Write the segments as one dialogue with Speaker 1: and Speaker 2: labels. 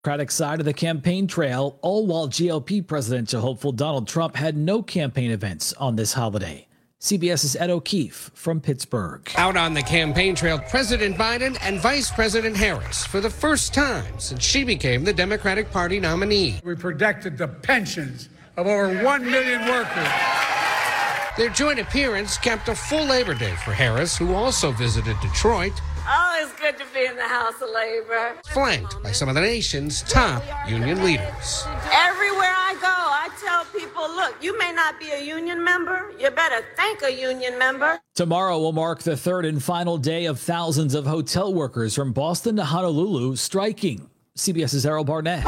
Speaker 1: Democratic side of the campaign trail, all while GOP presidential hopeful Donald Trump had no campaign events on this holiday. CBS's Ed O'Keefe from Pittsburgh.
Speaker 2: Out on the campaign trail, President Biden and Vice President Harris for the first time since she became the Democratic Party nominee.
Speaker 3: We protected the pensions of over 1 million workers.
Speaker 2: Their joint appearance capped a full Labor Day for Harris, who also visited Detroit.
Speaker 4: Oh, it's good to be in the House of Labor.
Speaker 2: Flanked by some of the nation's top union leaders.
Speaker 4: Everywhere I go, I tell people, look, you may not be a union member. You better thank a union member.
Speaker 1: Tomorrow will mark the third and final day of thousands of hotel workers from Boston to Honolulu striking. CBS's Errol Barnett.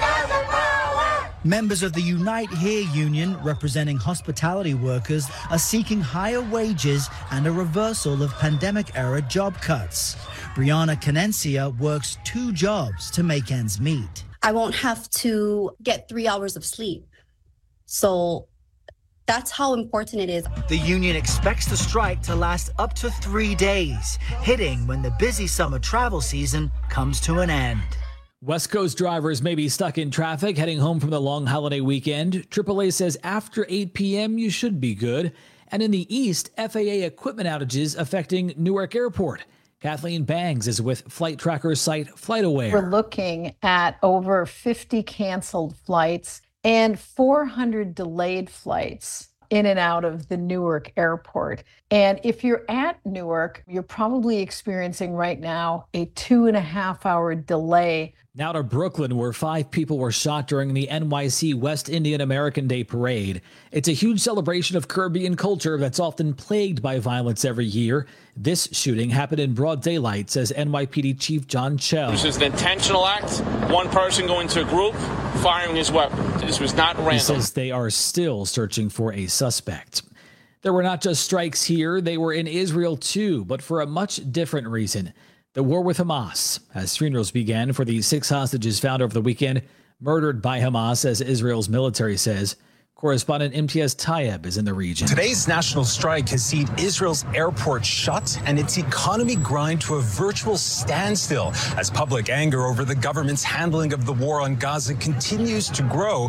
Speaker 5: Members of the Unite Here union, representing hospitality workers, are seeking higher wages and a reversal of pandemic-era job cuts. Brianna Canencia works 2 jobs to make ends meet.
Speaker 6: I won't have to get 3 hours of sleep. So that's how important it is.
Speaker 5: The union expects the strike to last up to 3 days, hitting when the busy summer travel season comes to an end.
Speaker 1: West Coast drivers may be stuck in traffic heading home from the long holiday weekend. AAA says after 8 p.m. you should be good. And in the East, FAA equipment outages affecting Newark Airport. Kathleen Bangs is with flight tracker site FlightAware.
Speaker 7: We're looking at over 50 canceled flights and 400 delayed flights in and out of the Newark Airport. And if you're at Newark, you're probably experiencing right now a 2.5-hour delay.
Speaker 1: Now to Brooklyn, where 5 people were shot during the NYC West Indian American Day Parade. It's a huge celebration of Caribbean culture that's often plagued by violence every year. This shooting happened in broad daylight, says NYPD Chief John Chell.
Speaker 8: This is an intentional act. One person going to a group, firing his weapon. This was not random.
Speaker 1: He says they are still searching for a suspect. There were not just strikes here, they were in Israel too, but for a much different reason. The war with Hamas, as funerals began for the 6 hostages found over the weekend, murdered by Hamas, as Israel's military says. Correspondent Imtiaz Tayeb is in the region.
Speaker 9: Today's national strike has seen Israel's airport shut and its economy grind to a virtual standstill as public anger over the government's handling of the war on Gaza continues to grow.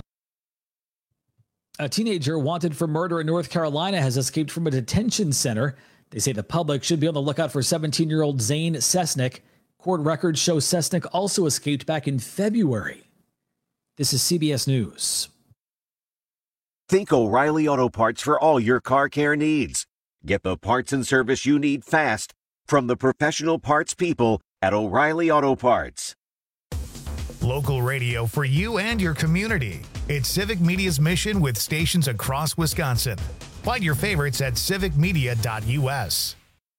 Speaker 1: A teenager wanted for murder in North Carolina has escaped from a detention center. They say the public should be on the lookout for 17-year-old Zane Sesnick. Court records show Sesnick also escaped back in February. This is CBS News.
Speaker 10: Think O'Reilly Auto Parts for all your car care needs. Get the parts and service you need fast from the professional parts people at O'Reilly Auto Parts.
Speaker 11: Local radio for you and your community. It's Civic Media's mission with stations across Wisconsin. Find your favorites at civicmedia.us.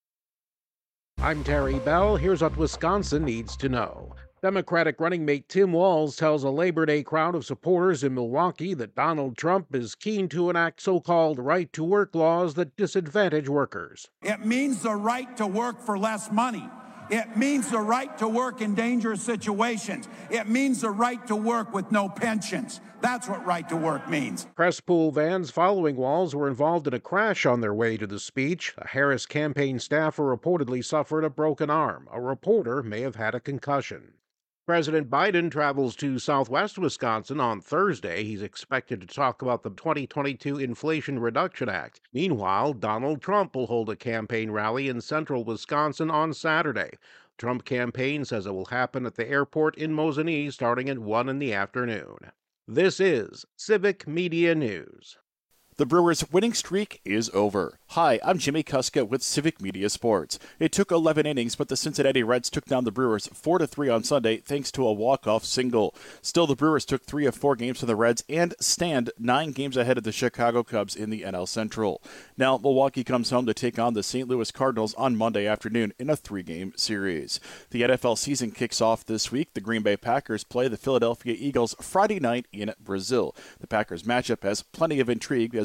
Speaker 12: I'm Terry Bell. Here's what Wisconsin needs to know. Democratic running mate Tim Walz tells a Labor Day crowd of supporters in Milwaukee that Donald Trump is keen to enact so-called right-to-work laws that disadvantage workers.
Speaker 3: It means the right to work for less money. It means the right to work in dangerous situations. It means the right to work with no pensions. That's what right to work means.
Speaker 12: Press pool vans following Walz were involved in a crash on their way to the speech. A Harris campaign staffer reportedly suffered a broken arm. A reporter may have had a concussion. President Biden travels to southwest Wisconsin on Thursday. He's expected to talk about the 2022 Inflation Reduction Act. Meanwhile, Donald Trump will hold a campaign rally in central Wisconsin on Saturday. Trump campaign says it will happen at the airport in Mosinee starting at 1 in the afternoon. This is Civic Media News.
Speaker 13: The Brewers' winning streak is over. Hi, I'm Jimmy Kuska with Civic Media Sports. It took 11 innings, but the Cincinnati Reds took down the Brewers 4-3 on Sunday thanks to a walk-off single. Still, the Brewers took 3 of 4 games from the Reds and stand 9 games ahead of the Chicago Cubs in the NL Central. Now, Milwaukee comes home to take on the St. Louis Cardinals on Monday afternoon in a 3-game series. The NFL season kicks off this week. The Green Bay Packers play the Philadelphia Eagles Friday night in Brazil. The Packers matchup has plenty of intrigue as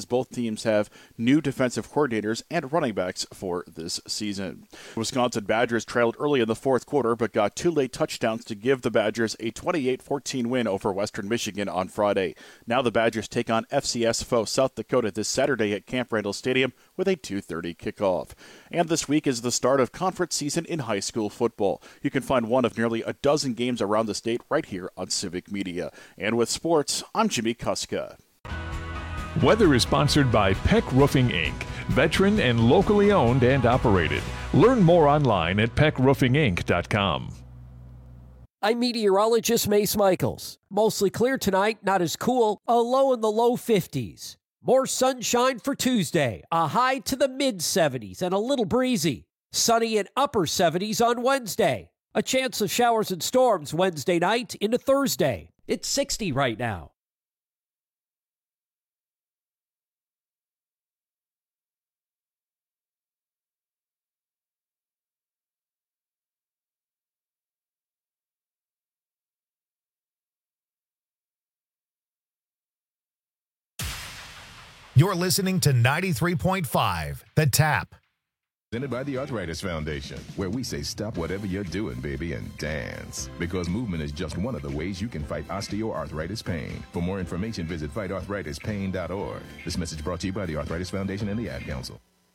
Speaker 13: as both teams have new defensive coordinators and running backs for this season. Wisconsin Badgers trailed early in the fourth quarter, but got 2 late touchdowns to give the Badgers a 28-14 win over Western Michigan on Friday. Now the Badgers take on FCS foe South Dakota this Saturday at Camp Randall Stadium with a 2:30 kickoff. And this week is the start of conference season in high school football. You can find one of nearly a dozen games around the state right here on Civic Media. And with sports, I'm Jimmy Kuska.
Speaker 14: Weather is sponsored by Peck Roofing, Inc., veteran and locally owned and operated. Learn more online at peckroofinginc.com.
Speaker 15: I'm meteorologist Mace Michaels. Mostly clear tonight, not as cool, a low in the low 50s. More sunshine for Tuesday, a high to the mid-70s and a little breezy. Sunny and upper 70s on Wednesday. A chance of showers and storms Wednesday night into Thursday. It's 60 right now.
Speaker 11: You're listening to 93.5, The Tap.
Speaker 16: Presented by the Arthritis Foundation, where we say stop whatever you're doing, baby, and dance. Because movement is just one of the ways you can fight osteoarthritis pain. For more information, visit fightarthritispain.org. This message brought to you by the Arthritis Foundation and the Ad Council.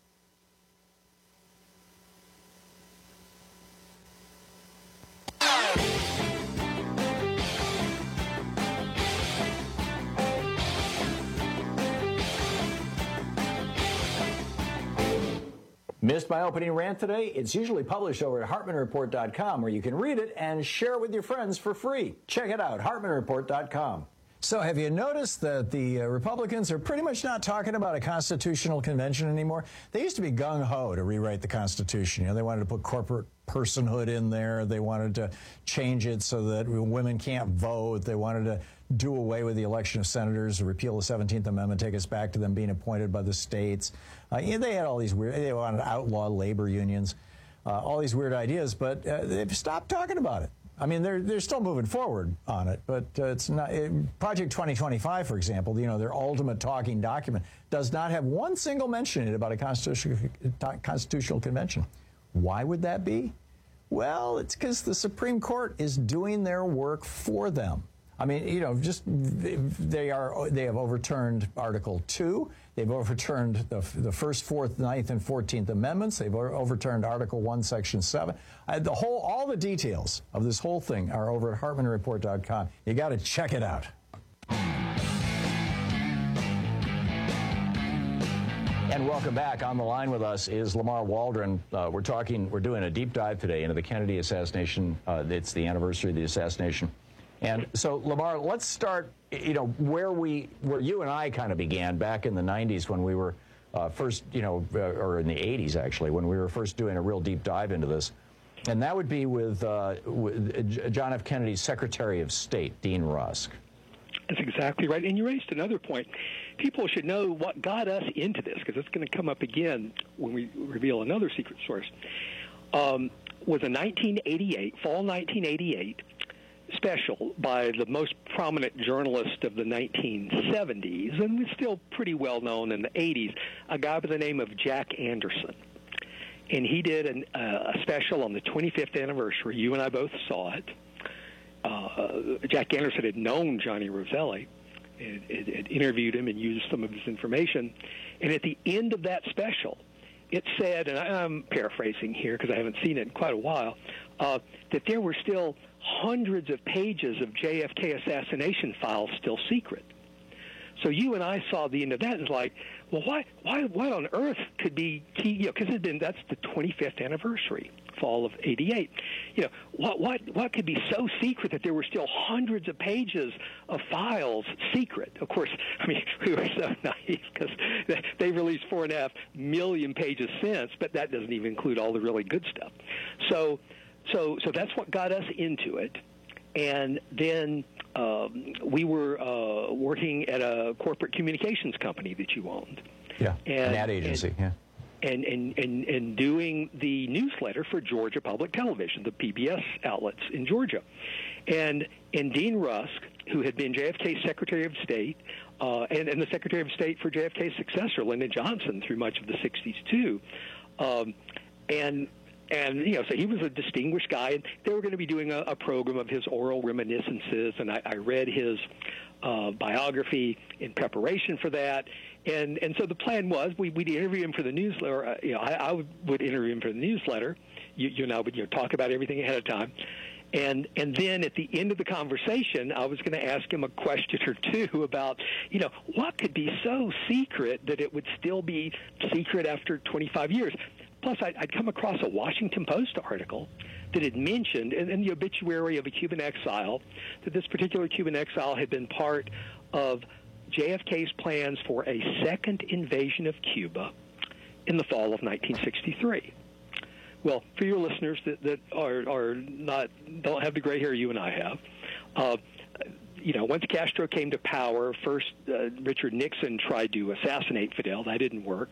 Speaker 17: Missed my opening rant today? It's usually published over at HartmanReport.com, where you can read it and share it with your friends for free. Check it out, HartmanReport.com. So have you noticed that the Republicans are pretty much not talking about a constitutional convention anymore? They used to be gung-ho to rewrite the Constitution. You know, they wanted to put corporate personhood in there. They wanted to change it so that women can't vote. They wanted to do away with the election of senators, repeal the 17th Amendment, take us back to them being appointed by the states. They had all these weird, they wanted to outlaw labor unions, all these weird ideas, but they've stopped talking about it. I mean, they're still moving forward on it, but it's not. Project 2025, for example, you know, their ultimate talking document does not have one single mention in it about a constitutional convention. Why would that be? Well, it's because the Supreme Court is doing their work for them. I mean, you know, just they have overturned Article 2. They've overturned the 1st, 4th, 9th, and 14th Amendments. They've overturned Article 1, Section 7. All the details of this whole thing are over at HartmanReport.com. You got to check it out. And welcome back. On the line with us is Lamar Waldron. We're doing a deep dive today into the Kennedy assassination. It's the anniversary of the assassination. And so, Lamar, let's start, you know, where you and I kind of began back in the 90s when we were first, you know, or in the 80s, actually, when we were first doing a real deep dive into this. And that would be with John F. Kennedy's Secretary of State, Dean Rusk.
Speaker 18: That's exactly right. And you raised another point. People should know what got us into this, because it's going to come up again when we reveal another secret source. Was a 1988, fall 1988, special by the most prominent journalist of the 1970s, and was still pretty well known in the 80s, a guy by the name of Jack Anderson. And he did a special on the 25th anniversary. You and I both saw it. Jack Anderson had known Johnny Roselli, had interviewed him and used some of his information. And at the end of that special, it said, and I'm paraphrasing here because I haven't seen it in quite a while, that there were still hundreds of pages of JFK assassination files still secret. So you and I saw the end of that and was like, well, what on earth could be key? You know, because that's the 25th anniversary, fall of '88. You know, what could be so secret that there were still hundreds of pages of files secret? Of course, I mean, we were so naive because they released 4.5 million pages since, but that doesn't even include all the really good stuff. So that's what got us into it. And then we were working at a corporate communications company that you owned.
Speaker 17: Yeah, an ad agency,
Speaker 18: And doing the newsletter for Georgia Public Television, the PBS outlets in Georgia. And Dean Rusk, who had been JFK's Secretary of State, and the Secretary of State for JFK's successor, Lyndon Johnson, through much of the 60s, too. And so he was a distinguished guy, and they were going to be doing a program of his oral reminiscences, and I read his biography in preparation for that. And so the plan was we'd interview him for the newsletter. I would interview him for the newsletter. You and I would talk about everything ahead of time. And then at the end of the conversation, I was going to ask him a question or two about, what could be so secret that it would still be secret after 25 years. Plus, I'd come across a Washington Post article that had mentioned in the obituary of a Cuban exile that this particular Cuban exile had been part of JFK's plans for a second invasion of Cuba in the fall of 1963. Well, for your listeners that don't have the gray hair you and I have, once Castro came to power, first Richard Nixon tried to assassinate Fidel. That didn't work.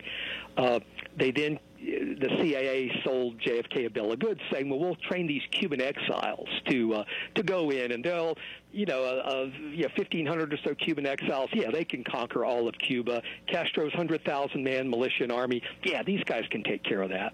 Speaker 18: The CIA sold JFK a bill of goods saying, well, we'll train these Cuban exiles to go in, and they'll, 1,500 or so Cuban exiles, they can conquer all of Cuba. Castro's 100,000-man militia and army, these guys can take care of that.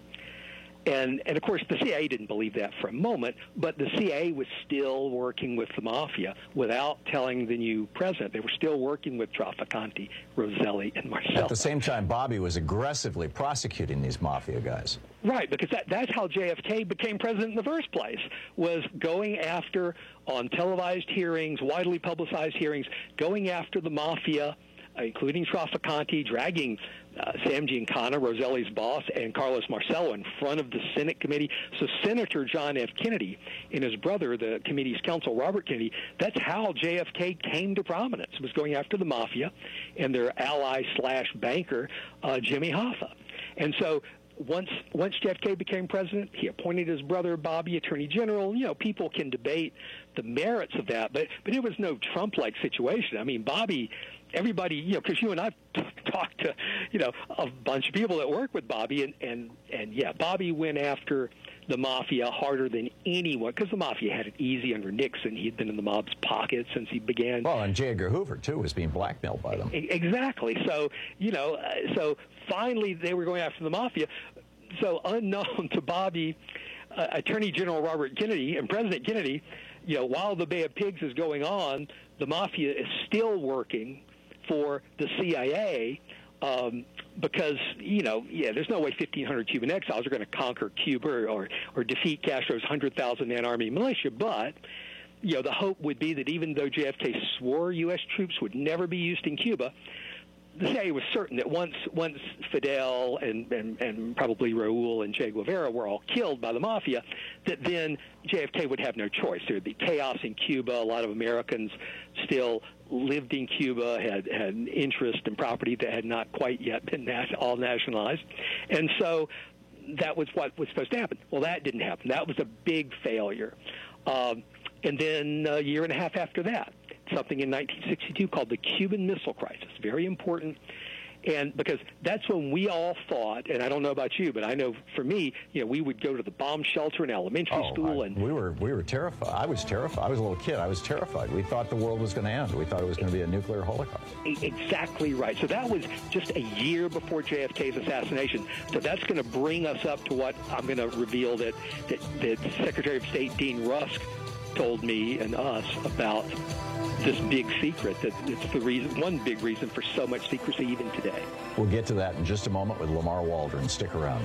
Speaker 18: And of course, the CIA didn't believe that for a moment, but the CIA was still working with the mafia without telling the new president. They were still working with Trafficante, Roselli, and Marcel.
Speaker 17: At the same time, Bobby was aggressively prosecuting these mafia guys.
Speaker 18: Right, because that's how JFK became president in the first place, was going after, on televised hearings, widely publicized hearings, going after the mafia, including Trafficante, dragging Sam Giancana, Roselli's boss, and Carlos Marcello in front of the Senate committee. So Senator John F. Kennedy and his brother, the committee's counsel, Robert Kennedy, that's how JFK came to prominence, was going after the mafia and their ally/banker, Jimmy Hoffa. And so once JFK became president, he appointed his brother Bobby Attorney General. People can debate the merits of that, but it was no Trump-like situation. I mean, Bobby, everybody, because you and I've talked to, a bunch of people that work with Bobby, and Bobby went after the mafia harder than anyone, because the mafia had it easy under Nixon. He'd been in the mob's pocket since he began.
Speaker 17: Well, and J. Edgar Hoover, too, was being blackmailed by them.
Speaker 18: Exactly. So, so finally they were going after the mafia. So unknown to Bobby, Attorney General Robert Kennedy and President Kennedy, while the Bay of Pigs is going on, the mafia is still working for the CIA because, there's no way 1,500 Cuban exiles are going to conquer Cuba or defeat Castro's 100,000-man army and militia. But, the hope would be that even though JFK swore U.S. troops would never be used in Cuba, the CIA was certain that once Fidel and probably Raul and Che Guevara were all killed by the mafia, that then JFK would have no choice. There would be chaos in Cuba. A lot of Americans still lived in Cuba, had interest and property that had not quite yet been all nationalized. And so that was what was supposed to happen. Well, that didn't happen. That was a big failure. And then a year and a half after that, something in 1962 called the Cuban Missile Crisis. Very important. And because that's when we all thought, and I don't know about you, but I know for me, we would go to the bomb shelter in elementary school, and
Speaker 17: we were terrified. I was terrified. I was a little kid. I was terrified. We thought the world was going to end. We thought it was going to be a nuclear holocaust.
Speaker 18: Exactly right. So that was just a year before JFK's assassination. So that's going to bring us up to what I'm going to reveal that Secretary of State Dean Rusk told me and us about this big secret. That it's the reason, one big reason for so much secrecy even today.
Speaker 17: We'll get to that in just a moment with Lamar Waldron. Stick around.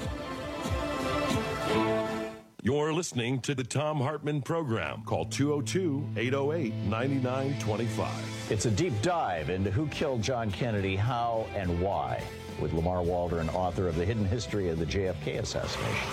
Speaker 19: You're listening to the Thom Hartmann Program. Call 202-808-9925.
Speaker 17: It's a deep dive into who killed John Kennedy, how, and why, with Lamar Waldron, author of The Hidden History of the JFK Assassination.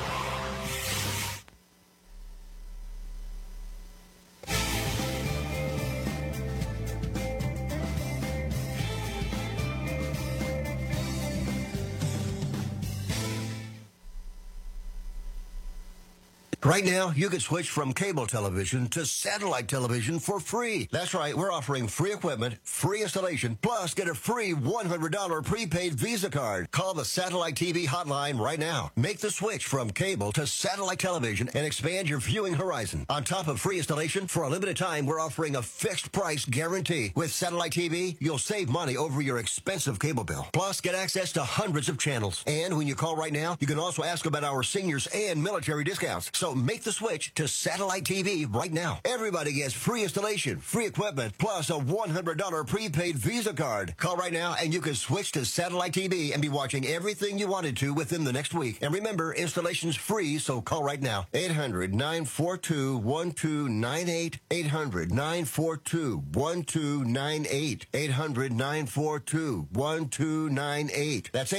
Speaker 20: Right now, you can switch from cable television to satellite television for free. That's right, we're offering free equipment, free installation, plus get a free $100 prepaid Visa card. Call the Satellite TV hotline right now. Make the switch from cable to satellite television and expand your viewing horizon. On top of free installation, for a limited time, we're offering a fixed price guarantee. With Satellite TV, you'll save money over your expensive cable bill. Plus, get access to hundreds of channels. And when you call right now, you can also ask about our seniors and military discounts. So make the switch to Satellite TV right now. Everybody gets free installation, free equipment, plus a $100 prepaid Visa card. Call right now and you can switch to Satellite TV and be watching everything you wanted to within the next week. And remember, installation's free, so call right now. 800-942-1298. 800-942-1298. 800-942-1298. That's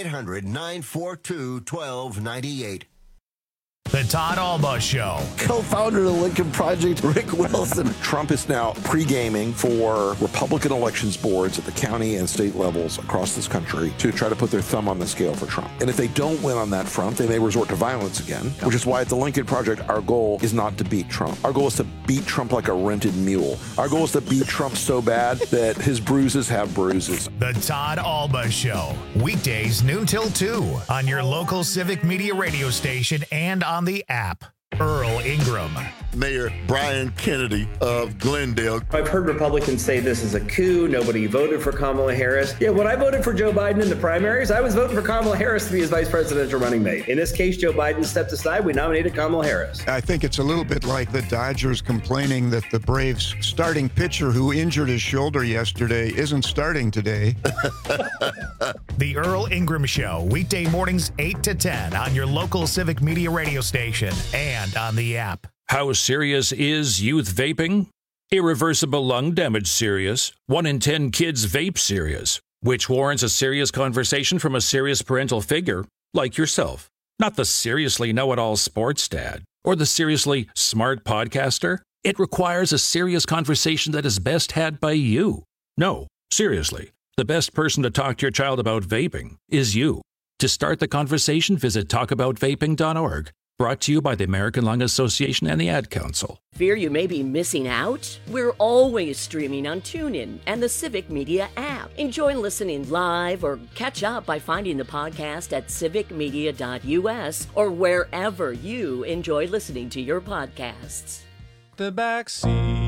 Speaker 20: 800-942-1298.
Speaker 11: The Todd Alba Show.
Speaker 21: Co-founder of the Lincoln Project, Rick Wilson. Trump is now pre-gaming for Republican elections boards at the county and state levels across this country to try to put their thumb on the scale for Trump. And if they don't win on that front, they may resort to violence again, which is why at the Lincoln Project, our goal is not to beat Trump. Our goal is to beat Trump like a rented mule. Our goal is to beat Trump so bad that his bruises have bruises.
Speaker 11: The Todd Alba Show. Weekdays noon till 2 on your local Civic Media radio station and on the app. Earl Ingram.
Speaker 22: Mayor Brian Kennedy of Glendale.
Speaker 23: I've heard Republicans say this is a coup. Nobody voted for Kamala Harris. Yeah, when I voted for Joe Biden in the primaries, I was voting for Kamala Harris to be his vice presidential running mate. In this case, Joe Biden stepped aside. We nominated Kamala Harris.
Speaker 24: I think it's a little bit like the Dodgers complaining that the Braves starting pitcher who injured his shoulder yesterday isn't starting today.
Speaker 11: The Earl Ingram Show, weekday mornings 8 to 10 on your local Civic Media radio station and on the app.
Speaker 25: How serious is youth vaping? Irreversible lung damage serious. 1 in 10 kids vape serious, which warrants a serious conversation from a serious parental figure like yourself. Not the seriously know-it-all sports dad or the seriously smart podcaster. It requires a serious conversation that is best had by you. No, seriously. The best person to talk to your child about vaping is you. To start the conversation, visit talkaboutvaping.org. Brought to you by the American Lung Association and the Ad Council.
Speaker 26: Fear you may be missing out? We're always streaming on TuneIn and the Civic Media app. Enjoy listening live or catch up by finding the podcast at civicmedia.us or wherever you enjoy listening to your podcasts.
Speaker 27: The back seat.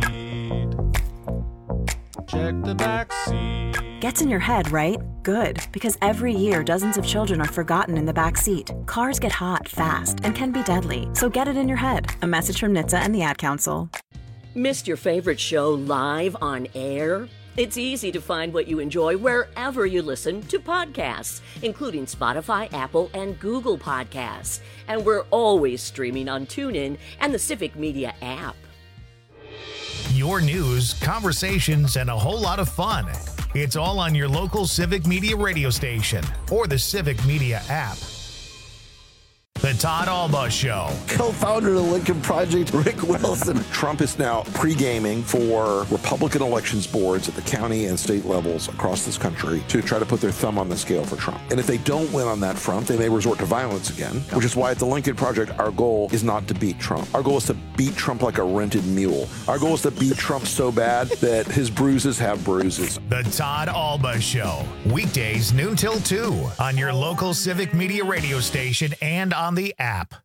Speaker 27: Check the back seat.
Speaker 28: Gets in your head, right? Good, because every year dozens of children are forgotten in the back seat. Cars get hot fast and can be deadly, so get it in your head. A message from NHTSA and the Ad Council.
Speaker 26: Missed your favorite show live on air? It's easy to find what you enjoy wherever you listen to podcasts, including Spotify, Apple, and Google Podcasts. And we're always streaming on TuneIn and the Civic Media app.
Speaker 11: Your news, conversations, and a whole lot of fun. It's all on your local Civic Media radio station or the Civic Media app. The Todd Alba Show.
Speaker 21: Co-founder of the Lincoln Project, Rick Wilson. Trump is now pre-gaming for Republican elections boards at the county and state levels across this country to try to put their thumb on the scale for Trump. And if they don't win on that front, they may resort to violence again, which is why at the Lincoln Project, our goal is not to beat Trump. Our goal is to beat Trump like a rented mule. Our goal is to beat Trump so bad that his bruises have bruises.
Speaker 11: The Todd Alba Show. Weekdays noon till 2 on your local Civic Media radio station and on the app.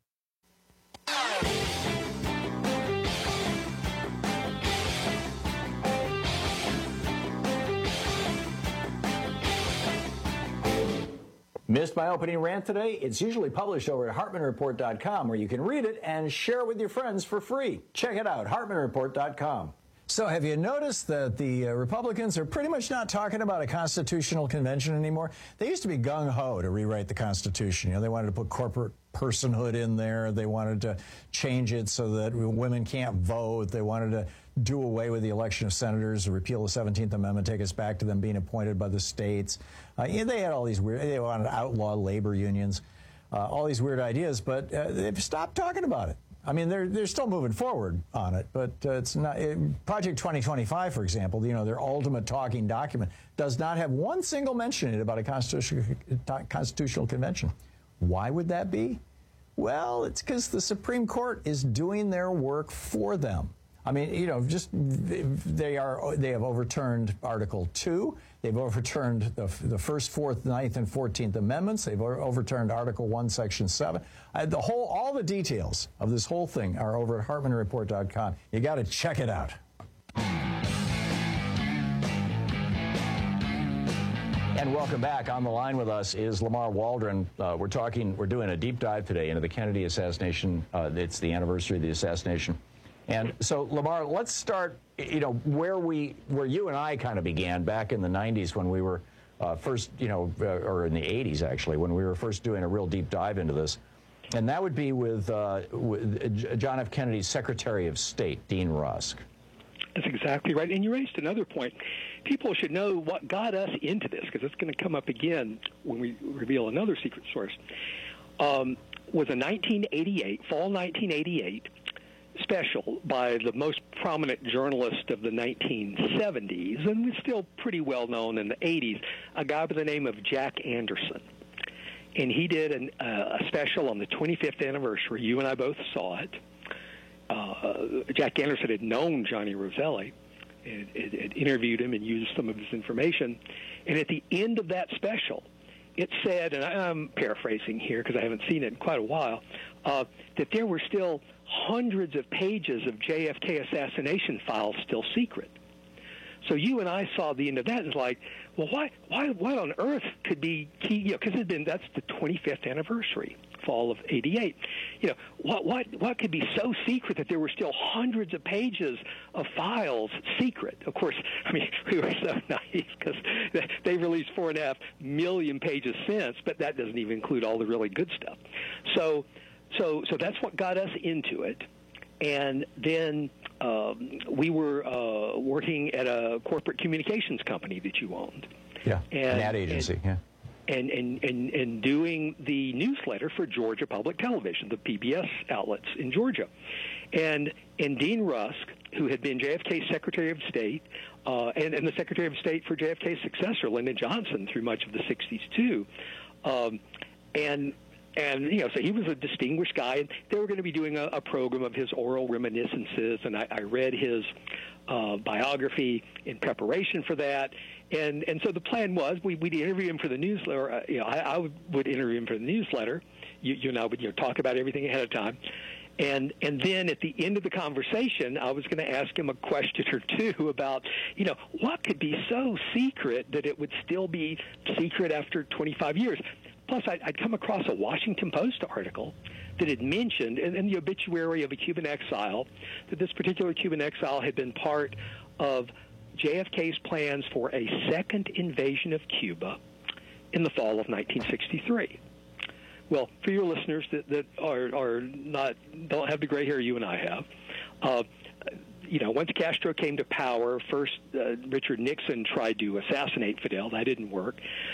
Speaker 17: Missed my opening rant today? It's usually published over at HartmanReport.com, where you can read it and share it with your friends for free. Check it out, HartmanReport.com. So have you noticed that the Republicans are pretty much not talking about a constitutional convention anymore? They used to be gung-ho to rewrite the Constitution. You know, they wanted to put corporate personhood in there. They wanted to change it so that women can't vote. They wanted to do away with the election of senators, repeal the 17th Amendment, take us back to them being appointed by the states. They had all these weird, they wanted to outlaw labor unions, all these weird ideas, but they've stopped talking about it. I mean, they're still moving forward on it, but it's not. Project 2025, for example, you know, their ultimate talking document does not have one single mention in it about a constitutional convention. Why would that be? Well, it's because the Supreme Court is doing their work for them. I mean, they have overturned Article 2. They've overturned the First, Fourth, Ninth, and 14th Amendments. They've overturned Article 1, Section 7. All the details of this whole thing are over at HartmanReport.com. You got to check it out. And welcome back. On the line with us is Lamar Waldron. We're doing a deep dive today into the Kennedy assassination. It's the anniversary of the assassination. And so, Lamar, let's start, where you and I kind of began back in the 90s when we were first, or in the 80s, actually, when we were first doing a real deep dive into this. And that would be with John F. Kennedy's Secretary of State, Dean Rusk.
Speaker 18: That's exactly right. And you raised another point. People should know what got us into this, because it's going to come up again when we reveal another secret source. Was a 1988, fall 1988, special by the most prominent journalist of the 1970s, and was still pretty well known in the 80s, a guy by the name of Jack Anderson. And he did a special on the 25th anniversary. You and I both saw it. Jack Anderson had known Johnny Roselli, had interviewed him and used some of his information. And at the end of that special, it said, and I'm paraphrasing here because I haven't seen it in quite a while, that there were still hundreds of pages of JFK assassination files still secret. So you and I saw the end of that and was like, well, what on earth could be key? Because that's the 25th anniversary, fall of '88. What could be so secret that there were still hundreds of pages of files secret? Of course, I mean, we were so naive because they released 4.5 million pages since, but that doesn't even include all the really good stuff. So that's what got us into it. And then we were working at a corporate communications company that you owned.
Speaker 17: Yeah, an ad agency, yeah.
Speaker 18: And doing the newsletter for Georgia Public Television, the PBS outlets in Georgia. And Dean Rusk, who had been JFK's Secretary of State, and the Secretary of State for JFK's successor, Lyndon Johnson, through much of the 60s, too. So he was a distinguished guy, and they were going to be doing a program of his oral reminiscences, and I read his biography in preparation for that. And so the plan was we'd interview him for the newsletter. I would interview him for the newsletter. You and I would talk about everything ahead of time. And then at the end of the conversation, I was going to ask him a question or two about, what could be so secret that it would still be secret after 25 years. Plus, I'd come across a Washington Post article that had mentioned in the obituary of a Cuban exile that this particular Cuban exile had been part of JFK's plans for a second invasion of Cuba in the fall of 1963. Well, for your listeners that don't have the gray hair you and I have, once Castro came to power, first Richard Nixon tried to assassinate Fidel. That didn't work.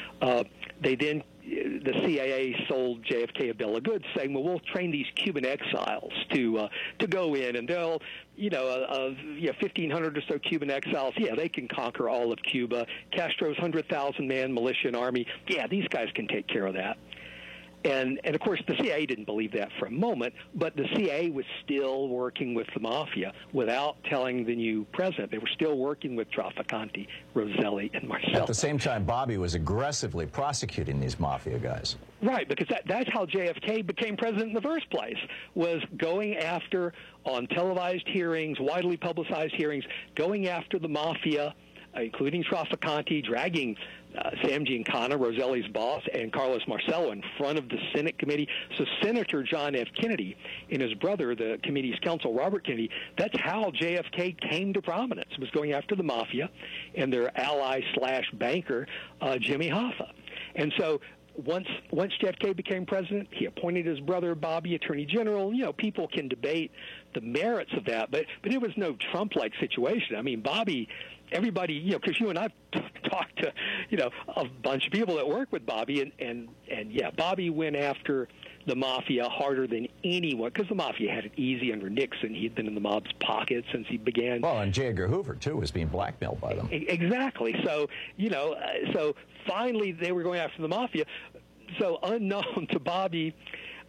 Speaker 18: The CIA sold JFK a bill of goods saying, well, we'll train these Cuban exiles to go in, and they'll, 1,500 or so Cuban exiles, they can conquer all of Cuba. Castro's 100,000-man militia and army, these guys can take care of that. And of course, the CIA didn't believe that for a moment, but the CIA was still working with the mafia without telling the new president. They were still working with Trafficante, Roselli, and Marcello.
Speaker 17: At the same time, Bobby was aggressively prosecuting these mafia guys.
Speaker 18: Right, because that's how JFK became president in the first place, was going after, on televised hearings, widely publicized hearings, going after the mafia, including Trafficante, dragging Sam Giancana, Roselli's boss, and Carlos Marcello in front of the Senate committee. So Senator John F. Kennedy and his brother, the committee's counsel, Robert Kennedy, that's how JFK came to prominence, was going after the mafia and their ally/banker, Jimmy Hoffa. And so once JFK became president, he appointed his brother Bobby Attorney General. People can debate the merits of that, but it was no Trump-like situation. I mean, Bobby, everybody, because you and I've talked to, a bunch of people that work with Bobby, and Bobby went after the mafia harder than anyone, because the mafia had it easy under Nixon. He'd been in the mob's pocket since he began.
Speaker 17: Well, and J. Edgar Hoover, too, was being blackmailed by them.
Speaker 18: Exactly. So, so finally they were going after the mafia. So unknown to Bobby,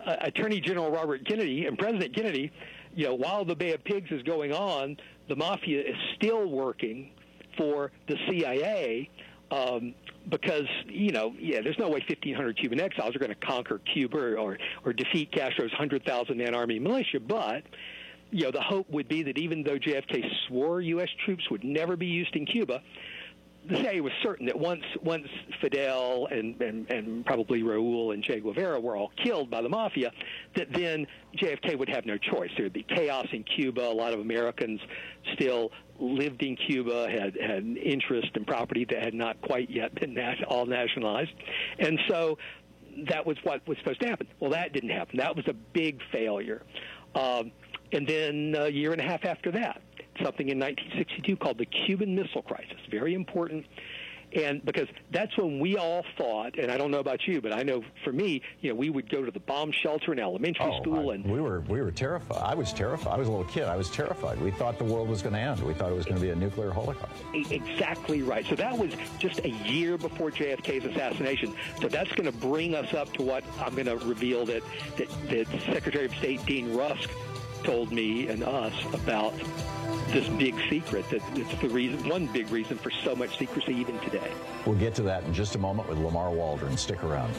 Speaker 18: Attorney General Robert Kennedy and President Kennedy, while the Bay of Pigs is going on, the mafia is still working for the CIA because, there's no way 1,500 Cuban exiles are going to conquer Cuba or defeat Castro's 100,000-man army militia. But, the hope would be that even though JFK swore U.S. troops would never be used in Cuba, the CIA was certain that once Fidel and probably Raul and Che Guevara were all killed by the mafia, that then JFK would have no choice. There would be chaos in Cuba. A lot of Americans still lived in Cuba, had interest and property that had not quite yet been all nationalized. And so that was what was supposed to happen. Well, that didn't happen. That was a big failure. And then a year and a half after that, something in 1962 called the Cuban Missile Crisis. Very important. And because that's when we all thought, and I don't know about you, but I know for me, we would go to the bomb shelter in elementary school. And
Speaker 17: we were terrified. I was terrified. I was a little kid. I was terrified. We thought the world was going to end. We thought it was going to be a nuclear holocaust.
Speaker 18: Exactly right. So that was just a year before JFK's assassination. So that's going to bring us up to what I'm going to reveal that Secretary of State Dean Rusk told me and us about this big secret. That it's the reason, one big reason for so much secrecy even today.
Speaker 17: We'll get to that in just a moment with Lamar Waldron. Stick around.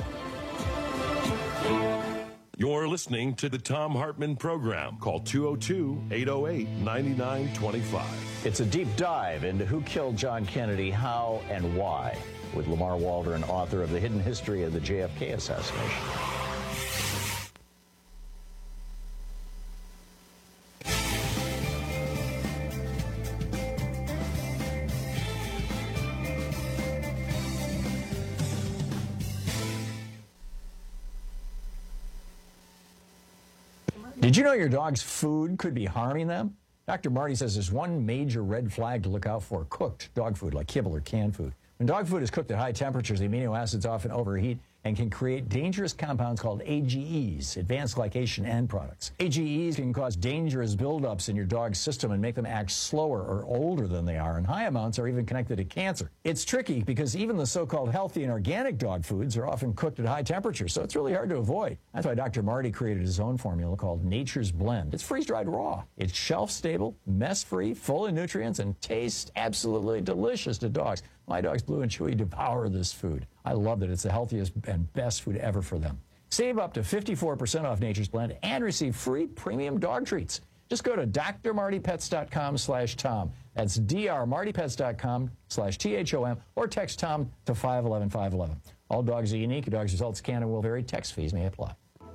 Speaker 19: You're listening to the Thom Hartmann Program. Call 202-808-9925.
Speaker 17: It's a deep dive into who killed John Kennedy, how, and why, with Lamar Waldron, author of The Hidden History of the JFK Assassination. Did you know your dog's food could be harming them? Dr. Marty says there's one major red flag to look out for: cooked dog food, like kibble or canned food. When dog food is cooked at high temperatures, the amino acids often overheat and can create dangerous compounds called AGEs, advanced glycation end products. AGEs can cause dangerous buildups in your dog's system and make them act slower or older than they are, and high amounts are even connected to cancer. It's tricky because even the so-called healthy and organic dog foods are often cooked at high temperatures, so it's really hard to avoid. That's why Dr. Marty created his own formula called Nature's Blend. It's freeze-dried raw. It's shelf-stable, mess-free, full of nutrients, and tastes absolutely delicious to dogs. My dogs, Blue and Chewy, devour this food. I love that it's the healthiest and best food ever for them. Save up to 54% off Nature's Blend and receive free premium dog treats. Just go to drmartypets.com/Tom. That's drmartypets.com/THOM, or text Tom to 511-511. All dogs are unique. Your dog's results can and will vary. Text fees may apply.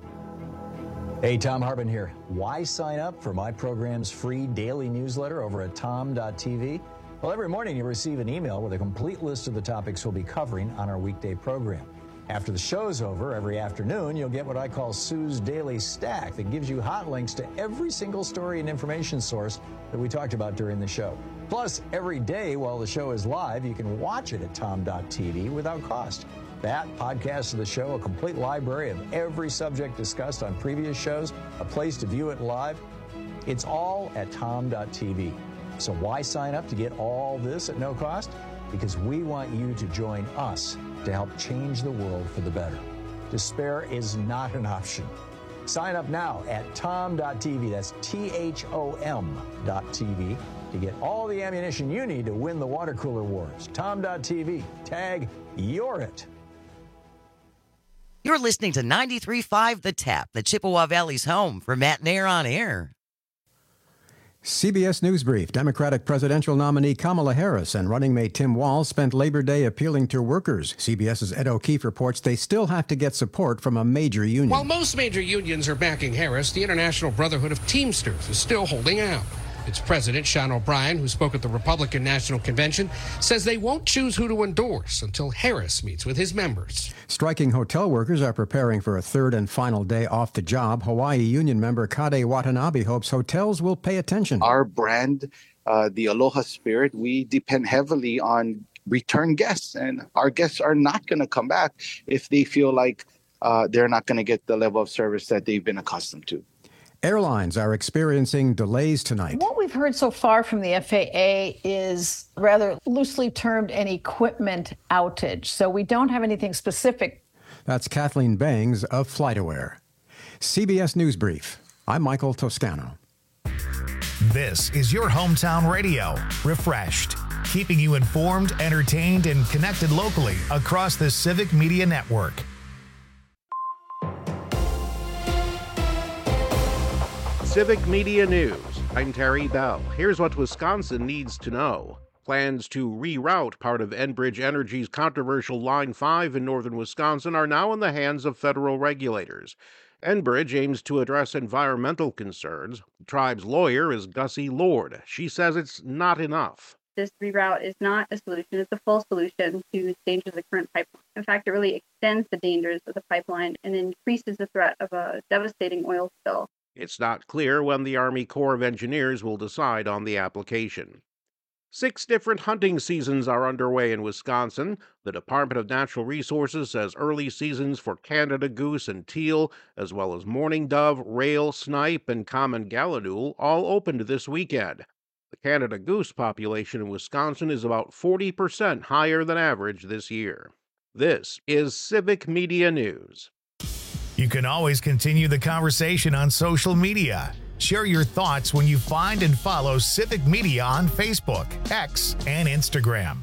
Speaker 17: Hey, Thom Hartmann here. Why sign up for my program's free daily newsletter over at tom.tv? Well, every morning you'll receive an email with a complete list of the topics we'll be covering on our weekday program. After the show's over, every afternoon, you'll get what I call Sue's Daily Stack that gives you hot links to every single story and information source that we talked about during the show. Plus, every day while the show is live, you can watch it at tom.tv without cost. That, podcasts of the show, a complete library of every subject discussed on previous shows, a place to view it live. It's all at tom.tv. So why sign up to get all this at no cost? Because we want you to join us to help change the world for the better. Despair is not an option. Sign up now at tom.tv, that's THOM.tv, to get all the ammunition you need to win the water cooler wars. tom.tv, tag You're It.
Speaker 1: You're listening to 93.5 The Tap, the Chippewa Valley's home for Matt Nair on Air.
Speaker 2: CBS News Brief. Democratic presidential nominee Kamala Harris and running mate Tim Walz spent Labor Day appealing to workers. CBS's Ed O'Keefe reports they still have to get support from a major union.
Speaker 4: While most major unions are backing Harris, the International Brotherhood of Teamsters is still holding out. Its president, Sean O'Brien, who spoke at the Republican National Convention, says they won't choose who to endorse until Harris meets with his members.
Speaker 2: Striking hotel workers are preparing for a third and final day off the job. Hawaii union member Kade Watanabe hopes hotels will pay attention.
Speaker 5: Our brand, the Aloha Spirit, we depend heavily on return guests, and our guests are not going to come back if they feel like they're not going to get the level of service that they've been accustomed to.
Speaker 2: Airlines are experiencing delays tonight.
Speaker 6: What we've heard so far from the FAA is rather loosely termed an equipment outage. So we don't have anything specific.
Speaker 2: That's Kathleen Bangs of FlightAware. CBS News Brief. I'm Michael Toscano.
Speaker 11: This is your hometown radio, refreshed, keeping you informed, entertained, and connected locally across the Civic Media Network.
Speaker 3: Civic Media News. I'm Terry Bell. Here's what Wisconsin needs to know. Plans to reroute part of Enbridge Energy's controversial Line 5 in northern Wisconsin are now in the hands of federal regulators. Enbridge aims to address environmental concerns. The tribe's lawyer is Gussie Lord. She says it's not enough.
Speaker 7: This reroute is not a solution. It's a full solution to the dangers of the current pipeline. In fact, it really extends the dangers of the pipeline and increases the threat of a devastating oil spill.
Speaker 3: It's not clear when the Army Corps of Engineers will decide on the application. 6 different hunting seasons are underway in Wisconsin. The Department of Natural Resources says early seasons for Canada goose and teal, as well as mourning dove, rail, snipe, and common gallinule, all opened this weekend. The Canada goose population in Wisconsin is about 40% higher than average this year. This is Civic Media News.
Speaker 11: You can always continue the conversation on social media. Share your thoughts when you find and follow Civic Media on Facebook, X, and Instagram.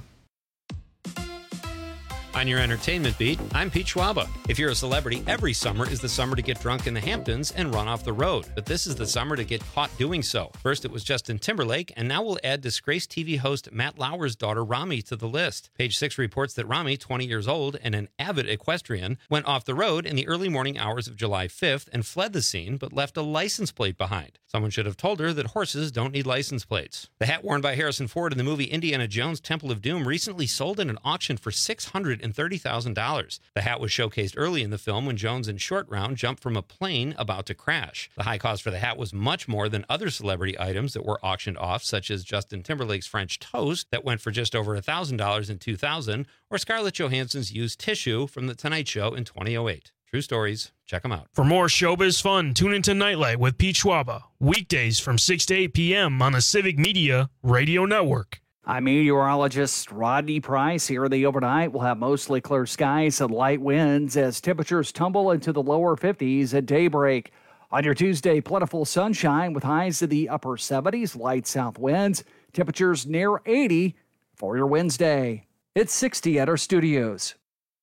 Speaker 8: On your entertainment beat, I'm Pete Schwaba. If you're a celebrity, every summer is the summer to get drunk in the Hamptons and run off the road. But this is the summer to get caught doing so. First, it was Justin Timberlake, and now we'll add disgraced TV host Matt Lauer's daughter, Rami, to the list. Page 6 reports that Rami, 20 years old and an avid equestrian, went off the road in the early morning hours of July 5th and fled the scene, but left a license plate behind. Someone should have told her that horses don't need license plates. The hat worn by Harrison Ford in the movie Indiana Jones Temple of Doom recently sold in an auction for $630,000. The hat was showcased early in the film when Jones and Short Round jumped from a plane about to crash. The high cost for the hat was much more than other celebrity items that were auctioned off, such as Justin Timberlake's French toast that went for just over $1,000 in 2000, or Scarlett Johansson's used tissue from The Tonight Show in 2008. True stories. Check them out.
Speaker 9: For more showbiz fun, tune into Nightlight with Pete Schwaba, weekdays from 6 to 8 p.m. on the Civic Media Radio Network.
Speaker 10: I'm meteorologist Rodney Price. Here in the overnight, we'll have mostly clear skies and light winds as temperatures tumble into the lower 50s at daybreak. On your Tuesday, plentiful sunshine with highs in the upper 70s, light south winds, temperatures near 80 for your Wednesday. It's 60 at our studios.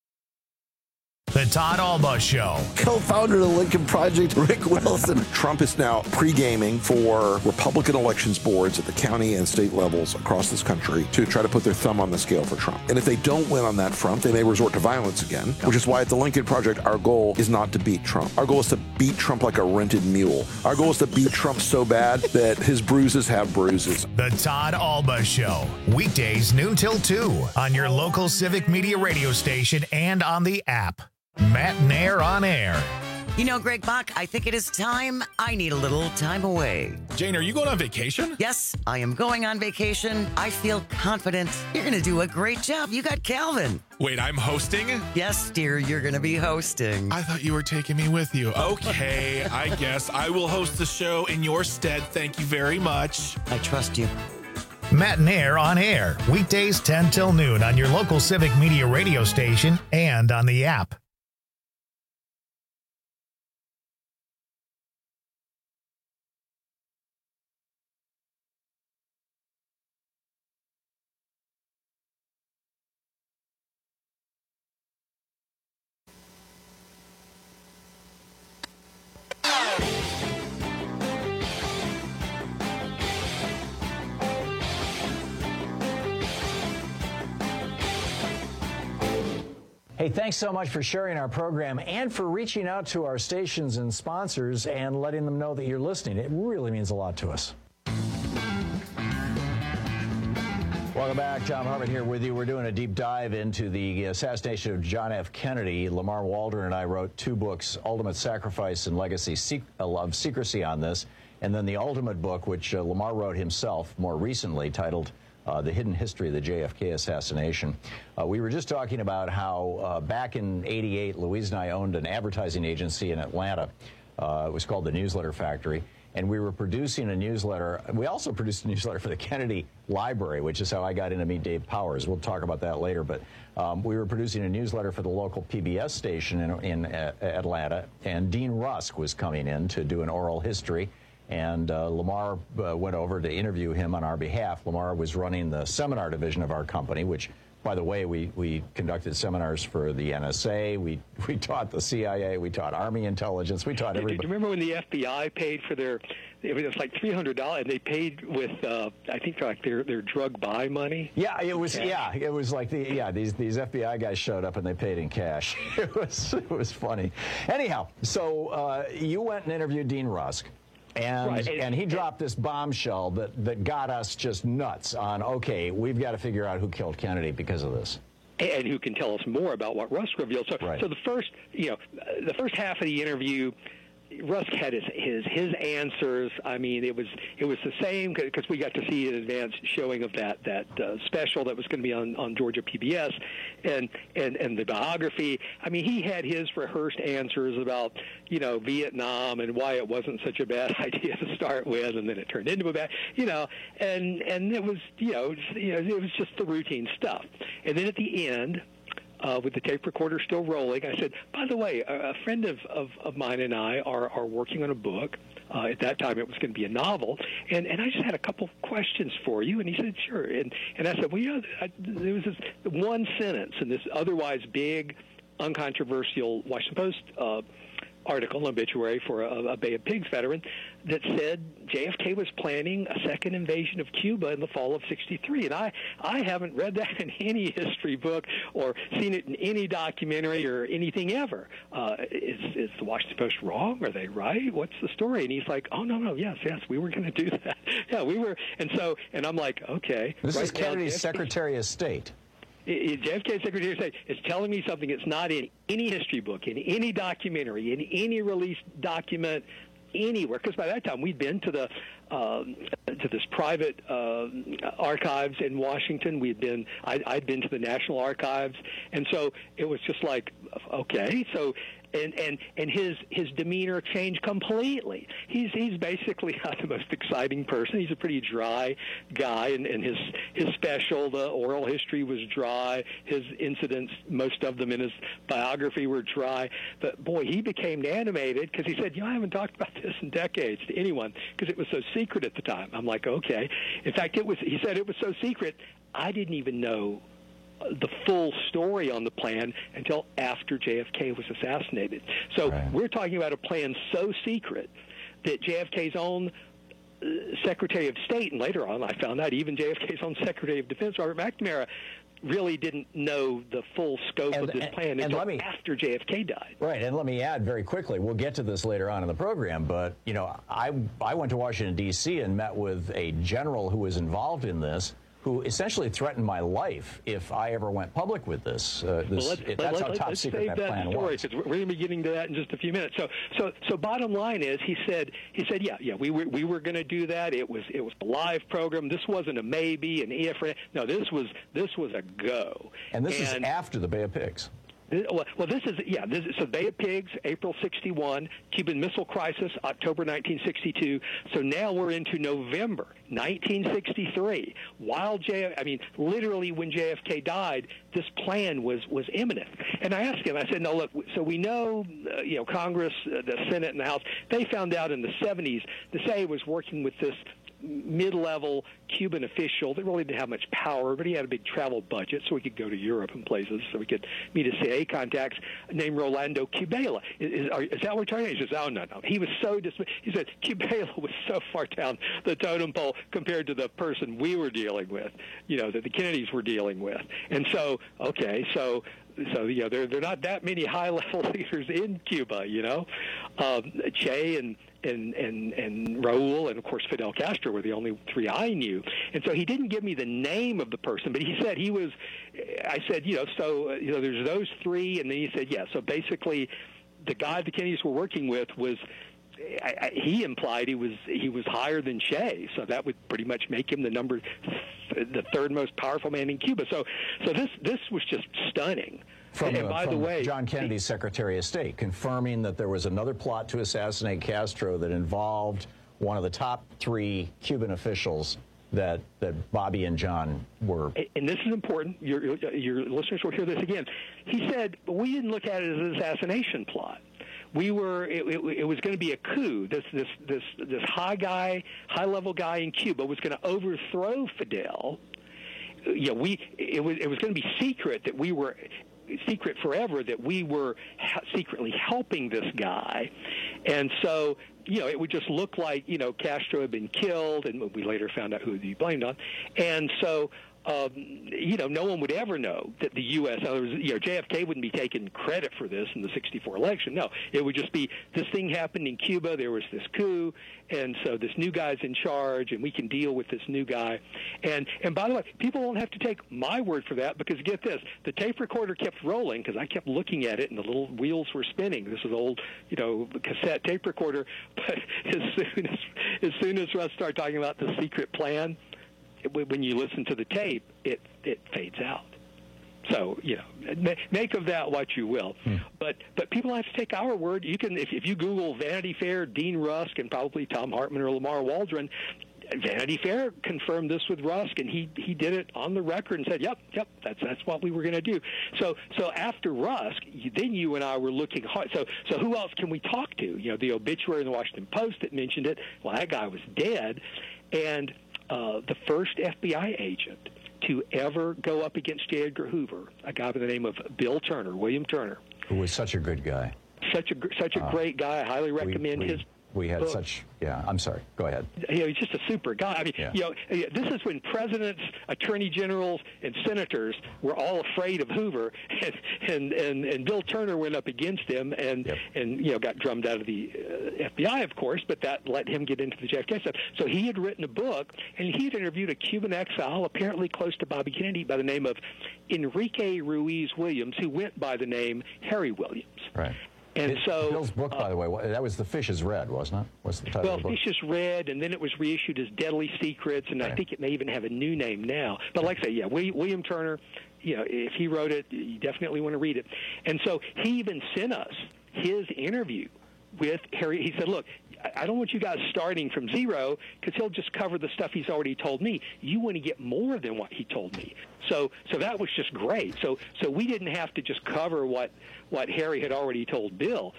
Speaker 11: The Todd Alba Show.
Speaker 21: Co-founder of the Lincoln Project, Rick Wilson. Trump is now pre-gaming for Republican elections boards at the county and state levels across this country to try to put their thumb on the scale for Trump. And if they don't win on that front, they may resort to violence again, which is why at the Lincoln Project, our goal is not to beat Trump. Our goal is to beat Trump like a rented mule. Our goal is to beat Trump so bad that his bruises have bruises.
Speaker 11: The Todd Alba Show. Weekdays noon till 2 on your local Civic Media radio station and on the app. Matt Nair on air.
Speaker 1: You know, Greg Bach, I think it is time. I need a little time away.
Speaker 12: Jane, are you going on vacation?
Speaker 1: Yes, I am going on vacation. I feel confident. You're going to do a great job. You got Calvin.
Speaker 12: Wait, I'm hosting?
Speaker 1: Yes, dear, you're going to be hosting.
Speaker 12: I thought you were taking me with you. Okay, I guess I will host the show in your stead. Thank you very much.
Speaker 1: I trust you.
Speaker 11: Matt Nair on air. Weekdays 10 till noon on your local Civic Media radio station and on the app.
Speaker 17: Hey, thanks so much for sharing our program and for reaching out to our stations and sponsors and letting them know that you're listening. It really means a lot to us. Welcome back. Tom Hartman here with you. We're doing a deep dive into the assassination of John F. Kennedy. Lamar Waldron and I wrote 2 books, Ultimate Sacrifice and Legacy of Secrecy on this, and then the ultimate book, which Lamar wrote himself more recently, titled The Hidden History of the JFK Assassination. We were just talking about how back in '88, Louise and I owned an advertising agency in Atlanta. It was called the Newsletter Factory. and we were producing a newsletter. We also produced a newsletter for the Kennedy Library, which is how I got in to meet Dave Powers. We'll talk about that later. But we were producing a newsletter for the local PBS station in Atlanta, and Dean Rusk was coming in to do an oral history. And Lamar went over to interview him on our behalf. Lamar was running the seminar division of our company, which, by the way, we conducted seminars for the NSA. We taught the CIA. We taught Army intelligence. We taught everybody.
Speaker 18: Do you remember when the FBI paid for their? It was like $300, and they paid with I think like their drug buy money.
Speaker 17: Yeah, it was. Yeah, it was like these FBI guys showed up and they paid in cash. It was funny. Anyhow, so you went and interviewed Dean Rusk. And he dropped this bombshell that got us just nuts on, okay, we've got to figure out who killed Kennedy because of this.
Speaker 18: And who can tell us more about what Rusk revealed. So the first half of the interview, Rusk had his answers. I mean, it was the same because we got to see an advanced showing of that special that was going to be on Georgia PBS, and the biography. I mean, he had his rehearsed answers about Vietnam and why it wasn't such a bad idea to start with, and then it turned into a bad, and it was it was just the routine stuff. And then at the end, with the tape recorder still rolling, I said, by the way, a friend of mine and I are working on a book. At that time, it was going to be a novel. And I just had a couple questions for you. And he said, sure. And I said, well, there was this one sentence in this otherwise big, uncontroversial Washington Post article, an obituary for a Bay of Pigs veteran, that said JFK was planning a second invasion of Cuba in the fall of '63. And I haven't read that in any history book or seen it in any documentary or anything ever. Is the Washington Post wrong? Are they right? What's the story? And he's like, oh, no, yes, we were going to do that. Yeah, we were. And I'm like, okay.
Speaker 17: This is Kennedy's Secretary of State.
Speaker 18: JFK Secretary of State is telling me something that's not in any history book, in any documentary, in any released document anywhere. Because by that time we'd been to this private archives in Washington. I'd been to the National Archives, and so it was just like, okay, so. And his demeanor changed completely. He's basically not the most exciting person. He's a pretty dry guy, and his special, the oral history, was dry. His incidents, most of them in his biography, were dry. But boy, he became animated because he said, I haven't talked about this in decades to anyone because it was so secret at the time. I'm like, okay. In fact, he said it was so secret, I didn't even know the full story on the plan until after JFK was assassinated. So We're talking about a plan so secret that JFK's own Secretary of State, and later on I found out even JFK's own Secretary of Defense, Robert McNamara, really didn't know the full scope of this plan until after JFK died.
Speaker 17: Right, and let me add very quickly, we'll get to this later on in the program, but, I went to Washington, D.C. and met with a general who was involved in this, who essentially threatened my life if I ever went public with this. That's how top secret that plan was.
Speaker 18: We're going to be getting to that in just a few minutes. So bottom line is, he said, yeah, we were going to do that. It was a live program. This wasn't a maybe, an if. No, this was a go.
Speaker 17: And this is after the Bay of Pigs.
Speaker 18: Well, this is Bay of Pigs, April '61, Cuban Missile Crisis, October 1962. So now we're into November 1963. Literally when JFK died, this plan was imminent. And I asked him, I said, no, look, so we know, Congress, the Senate, and the House, they found out in the 70s the CIA was working with this mid-level Cuban official that really didn't have much power, but he had a big travel budget, so we could go to Europe and places, so we could meet his CIA contacts, named Rolando Cubela. Is that what we're talking about? He says, oh, no. He was so dismissed. He said Cubela was so far down the totem pole compared to the person we were dealing with, that the Kennedys were dealing with. And so, okay, so there are not that many high-level leaders in Cuba, Che and Raul and, of course, Fidel Castro were the only three I knew. And so he didn't give me the name of the person, but he said I said, there's those three, and then he said, yeah, so basically the guy the Kennedys were working with was, he implied he was higher than Che, so that would pretty much make him the third most powerful man in Cuba. So this was just stunning.
Speaker 17: From John Kennedy's Secretary of State, confirming that there was another plot to assassinate Castro that involved one of the top 3 Cuban officials that Bobby and John were.
Speaker 18: And this is important. Your listeners will hear this again. He said, we didn't look at it as an assassination plot. It was going to be a coup. This high-level guy in Cuba was going to overthrow Fidel. It was going to be secret forever that we were secretly helping this guy. And so, it would just look like, Castro had been killed, and we later found out who he blamed on. And so, no one would ever know that the U.S., JFK wouldn't be taking credit for this in the 64 election. No, it would just be this thing happened in Cuba, there was this coup, and so this new guy's in charge, and we can deal with this new guy. And by the way, people won't have to take my word for that, because get this, the tape recorder kept rolling, because I kept looking at it, and the little wheels were spinning. This is old, cassette tape recorder, but as soon as Russ started talking about the secret plan, when you listen to the tape, it fades out. So, make of that what you will. But people have to take our word. You can, if you Google Vanity Fair, Dean Rusk, and probably Thom Hartmann or Lamar Waldron, Vanity Fair confirmed this with Rusk, and he did it on the record and said, yep, that's what we were going to do. So after Rusk, then you and I were looking hard. So who else can we talk to? The obituary in the Washington Post that mentioned it. Well, that guy was dead, and the first FBI agent to ever go up against J. Edgar Hoover, a guy by the name of Bill Turner, William Turner.
Speaker 17: Who was such a good guy.
Speaker 18: Such a great guy. I highly recommend his
Speaker 17: We had
Speaker 18: book.
Speaker 17: I'm sorry. Go ahead.
Speaker 18: He's just a super guy. I mean, this is when presidents, attorney generals, and senators were all afraid of Hoover, and Bill Turner went up against him, and got drummed out of the FBI, of course, but that let him get into the JFK stuff. So he had written a book, and he had interviewed a Cuban exile, apparently close to Bobby Kennedy, by the name of Enrique Ruiz Williams, who went by the name Harry Williams.
Speaker 17: Right.
Speaker 18: And so
Speaker 17: Bill's book, by the way, that was The Fish is Red, wasn't it? What's the title of the book?
Speaker 18: Fish is Red, and then it was reissued as Deadly Secrets, and I think it may even have a new name now. But like I say, William Turner, if he wrote it, you definitely want to read it. And so he even sent us his interview with Harry. He said, look, I don't want you guys starting from zero, because he'll just cover the stuff he's already told me. You want to get more than what he told me. So that was just great. So we didn't have to just cover what Harry had already told Bill.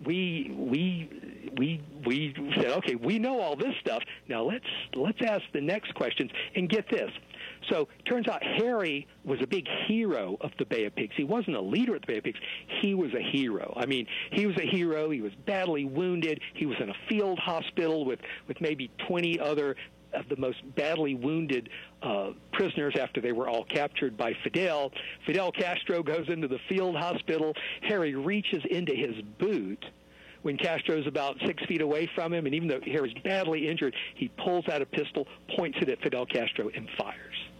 Speaker 18: We said, okay, we know all this stuff. Now let's ask the next questions and get this. So it turns out Harry was a big hero of the Bay of Pigs. He wasn't a leader at the Bay of Pigs. He was a hero. I mean, he was a hero. He was badly wounded. He was in a field hospital with maybe 20 other of the most badly wounded prisoners after they were all captured by Fidel. Fidel Castro goes into the field hospital. Harry reaches into his boot when Castro's about 6 feet away from him, and even though Harry's badly injured, he pulls out a pistol, points it at Fidel Castro, and fires.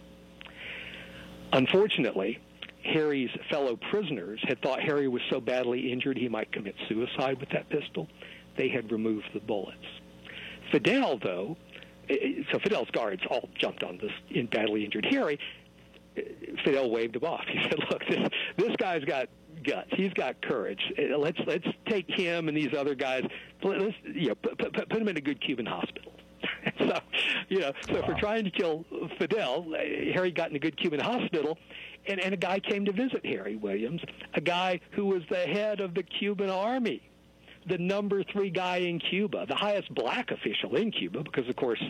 Speaker 18: Unfortunately, Harry's fellow prisoners had thought Harry was so badly injured he might commit suicide with that pistol. They had removed the bullets. Fidel, though, so Fidel's guards all jumped on this badly injured Harry. Fidel waved him off. He said, look, this guy's got guts. He's got courage. Let's take him and these other guys. Let's put them in a good Cuban hospital. So if we're trying to kill Fidel, Harry got in a good Cuban hospital, and a guy came to visit Harry Williams, a guy who was the head of the Cuban army, the number 3 guy in Cuba, the highest black official in Cuba, because, of course,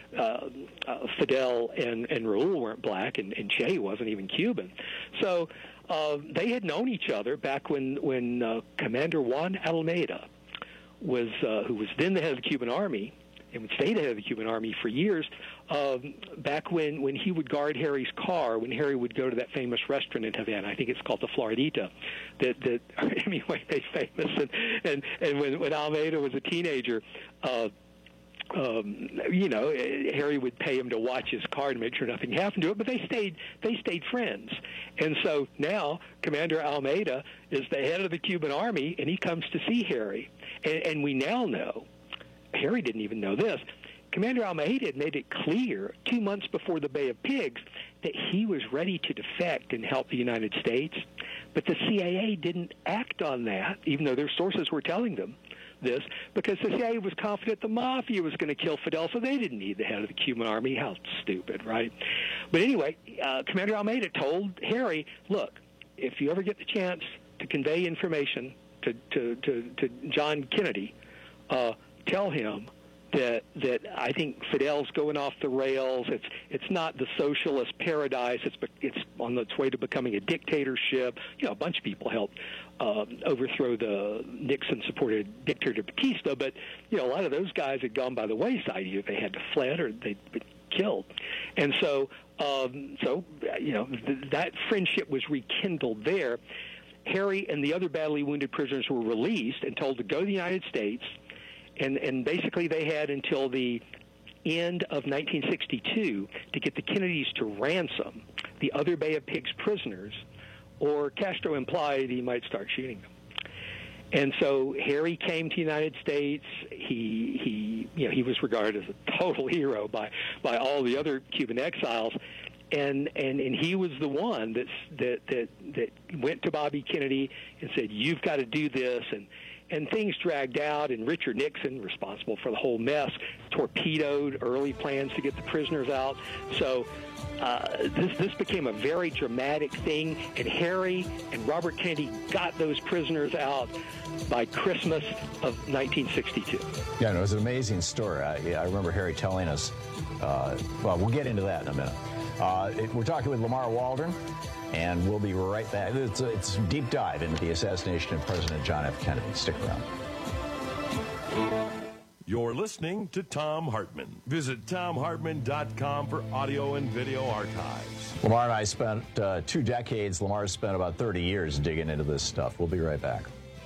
Speaker 18: Fidel and Raul weren't black, and Che wasn't even Cuban. So they had known each other back when Commander Juan Almeida was, who was then the head of the Cuban army, and would stay the head of the Cuban army for years, back when he would guard Harry's car, when Harry would go to that famous restaurant in Havana, I think it's called the Floridita, that Hemingway made famous, and when Almeida was a teenager, Harry would pay him to watch his car to make sure nothing happened to it, but they stayed friends. And so now Commander Almeida is the head of the Cuban army, and he comes to see Harry. And we now know, Harry didn't even know this, Commander Almeida had made it clear 2 months before the Bay of Pigs that he was ready to defect and help the United States. But the CIA didn't act on that, even though their sources were telling them this because the CIA was confident the mafia was going to kill Fidel, so they didn't need the head of the Cuban army. How stupid, right? But anyway, Commander Almeida told Harry, look, if you ever get the chance to convey information to John Kennedy, tell him that I think Fidel's going off the rails. It's not the socialist paradise. It's on its way to becoming a dictatorship. You know, a bunch of people helped overthrow the Nixon-supported dictator Batista, but you know, a lot of those guys had gone by the wayside. Either they had to fled or they'd been killed, and so you know, that friendship was rekindled there. Harry and the other badly wounded prisoners were released and told to go to the United States. And basically they had until the end of 1962 to get the Kennedys to ransom the other Bay of Pigs prisoners, or Castro implied he might start shooting them. And so Harry came to the United States. He was regarded as a total hero by all the other Cuban exiles. And he was the one that went to Bobby Kennedy and said, "You've got to do this." And things dragged out, and Richard Nixon, responsible for the whole mess, torpedoed early plans to get the prisoners out. So this became a very dramatic thing, and Harry and Robert Kennedy got those prisoners out by Christmas of 1962.
Speaker 17: Yeah, no, it was an amazing story. I remember Harry telling us, well, we'll get into that in a minute. We're talking with Lamar Waldron, and we'll be right back. It's a deep dive into the assassination of President John F. Kennedy. Stick around.
Speaker 19: You're listening to Thom Hartmann. Visit ThomHartmann.com for audio and video archives.
Speaker 17: Lamar and I spent 2 decades. Lamar spent about 30 years digging into this stuff. We'll be right back.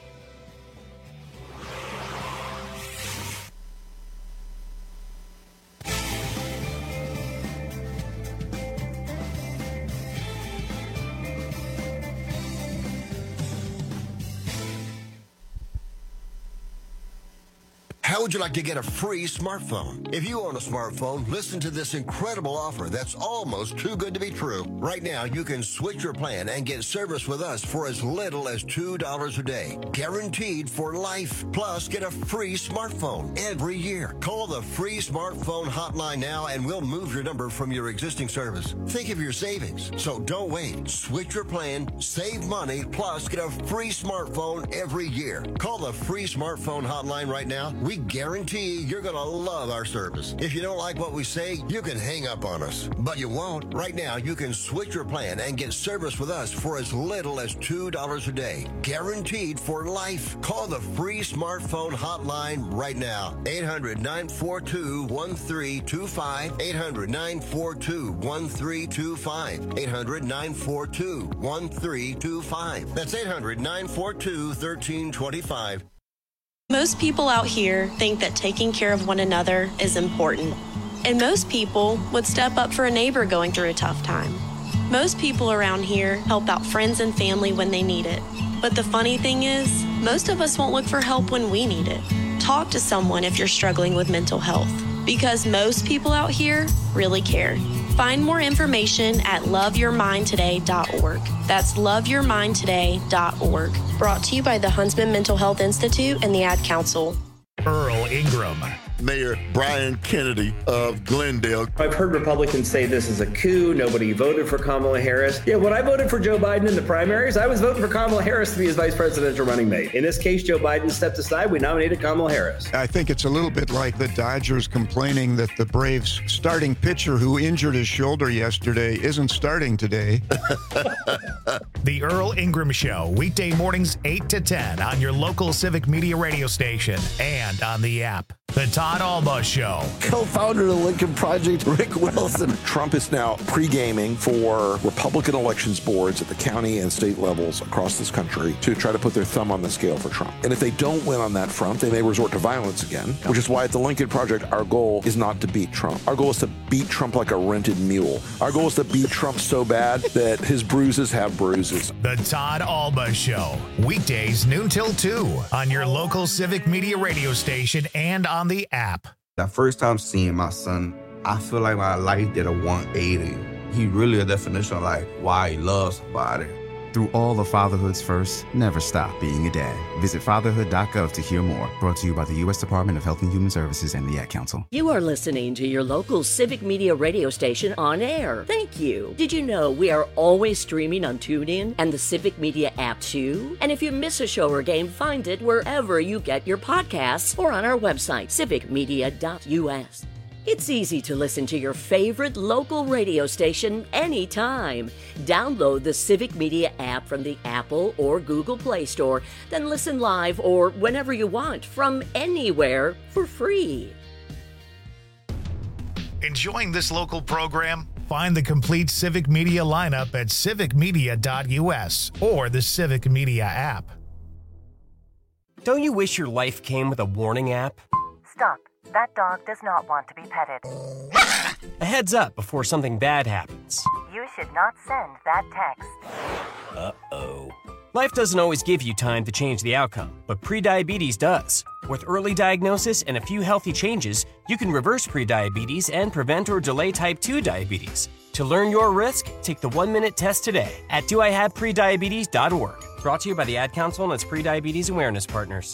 Speaker 13: How would you like to get a free smartphone? If you own a smartphone, listen to this incredible offer that's almost too good to be true. Right now, you can switch your plan and get service with us for as little as $2 a day. Guaranteed for life. Plus, get a free smartphone every year. Call the free smartphone hotline now and we'll move your number from your existing service. Think of your savings. So don't wait. Switch your plan, save money, plus get a free smartphone every year. Call the free smartphone hotline right now. We guarantee you're going to love our service. If you don't like what we say, you can hang up on us. But you won't. Right now, you can switch your plan and get service with us for as little as $2 a day. Guaranteed for life. Call the free smartphone hotline right now. 800-942-1325. 800-942-1325. 800-942-1325. That's 800-942-1325.
Speaker 14: Most people out here think that taking care of one another is important. And most people would step up for a neighbor going through a tough time. Most people around here help out friends and family when they need it. But the funny thing is, most of us won't look for help when we need it. Talk to someone if you're struggling with mental health, because most people out here really care. Find more information at loveyourmindtoday.org. That's loveyourmindtoday.org. Brought to you by the Huntsman Mental Health Institute and the Ad Council.
Speaker 11: Earl Ingram.
Speaker 15: Mayor Brian Kennedy of Glendale.
Speaker 16: I've heard Republicans say this is a coup. Nobody voted for Kamala Harris. Yeah, when I voted for Joe Biden in the primaries, I was voting for Kamala Harris to be his vice presidential running mate. In this case, Joe Biden stepped aside. We nominated Kamala Harris.
Speaker 20: I think it's a little bit like the Dodgers complaining that the Braves starting pitcher who injured his shoulder yesterday isn't starting today.
Speaker 11: The Earl Ingram Show, weekday mornings 8 to 10 on your local Civic Media radio station and on the app. The Todd Alba Show.
Speaker 21: Co-founder of the Lincoln Project, Rick Wilson. Trump is now pre-gaming for Republican elections boards at the county and state levels across this country to try to put their thumb on the scale for Trump. And if they don't win on that front, they may resort to violence again, which is why at the Lincoln Project, our goal is not to beat Trump. Our goal is to beat Trump like a rented mule. Our goal is to beat Trump so bad that his bruises have bruises.
Speaker 11: The Todd Alba Show, weekdays noon till 2 on your local Civic Media radio station and on the app.
Speaker 22: The first time seeing my son, I feel like my life did a 180. He really a definition of like why he loves somebody.
Speaker 4: Through all of fatherhood's first, never stop being a dad. Visit fatherhood.gov to hear more. Brought to you by the U.S. Department of Health and Human Services and the Ad Council.
Speaker 5: You are listening to your local Civic Media radio station on air. Thank you. Did you know we are always streaming on TuneIn and the Civic Media app too? And if you miss a show or game, find it wherever you get your podcasts or on our website, civicmedia.us. It's easy to listen to your favorite local radio station anytime. Download the Civic Media app from the Apple or Google Play Store, then listen live or whenever you want from anywhere for free.
Speaker 11: Enjoying this local program? Find the complete Civic Media lineup at civicmedia.us or the Civic Media app.
Speaker 23: Don't you wish your life came with a warning app?
Speaker 24: Stop. That dog does not want to be petted.
Speaker 23: A heads up before something bad happens.
Speaker 24: You should not send that text.
Speaker 23: Uh-oh. Life doesn't always give you time to change the outcome, but prediabetes does. With early diagnosis and a few healthy changes, you can reverse prediabetes and prevent or delay type 2 diabetes. To learn your risk, take the 1-minute test today at doihaveprediabetes.org. Brought to you by the Ad Council and its prediabetes awareness partners.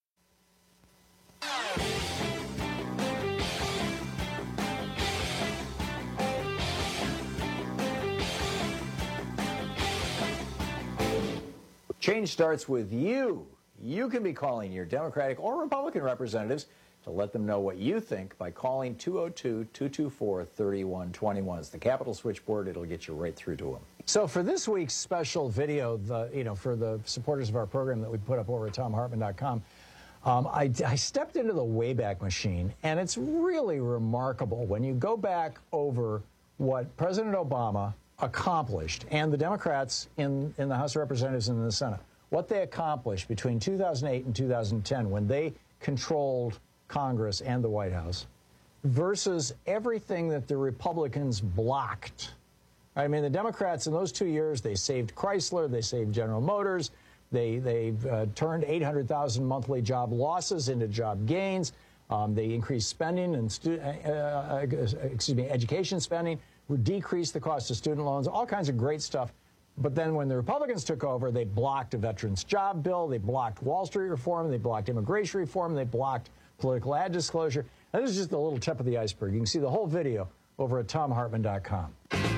Speaker 17: Change starts with you. You can be calling your Democratic or Republican representatives to let them know what you think by calling 202-224-3121. It's the Capitol switchboard. It'll get you right through to them. So for this week's special video, for the supporters of our program that we put up over at TomHartman.com, I stepped into the Wayback Machine, and it's really remarkable when you go back over what President Obama accomplished, and the Democrats in the House of Representatives and in the Senate, what they accomplished between 2008 and 2010 when they controlled Congress and the White House versus everything that the Republicans blocked. I mean, the Democrats in those 2 years, they saved Chrysler, they saved General Motors, they've turned 800,000 monthly job losses into job gains. They increased spending and education spending, decreased the cost of student loans, all kinds of great stuff. But then when the Republicans took over, they blocked a veterans job bill, they blocked Wall Street reform, they blocked immigration reform, they blocked political ad disclosure. And this is just a little tip of the iceberg. You can see the whole video over at TomHartman.com.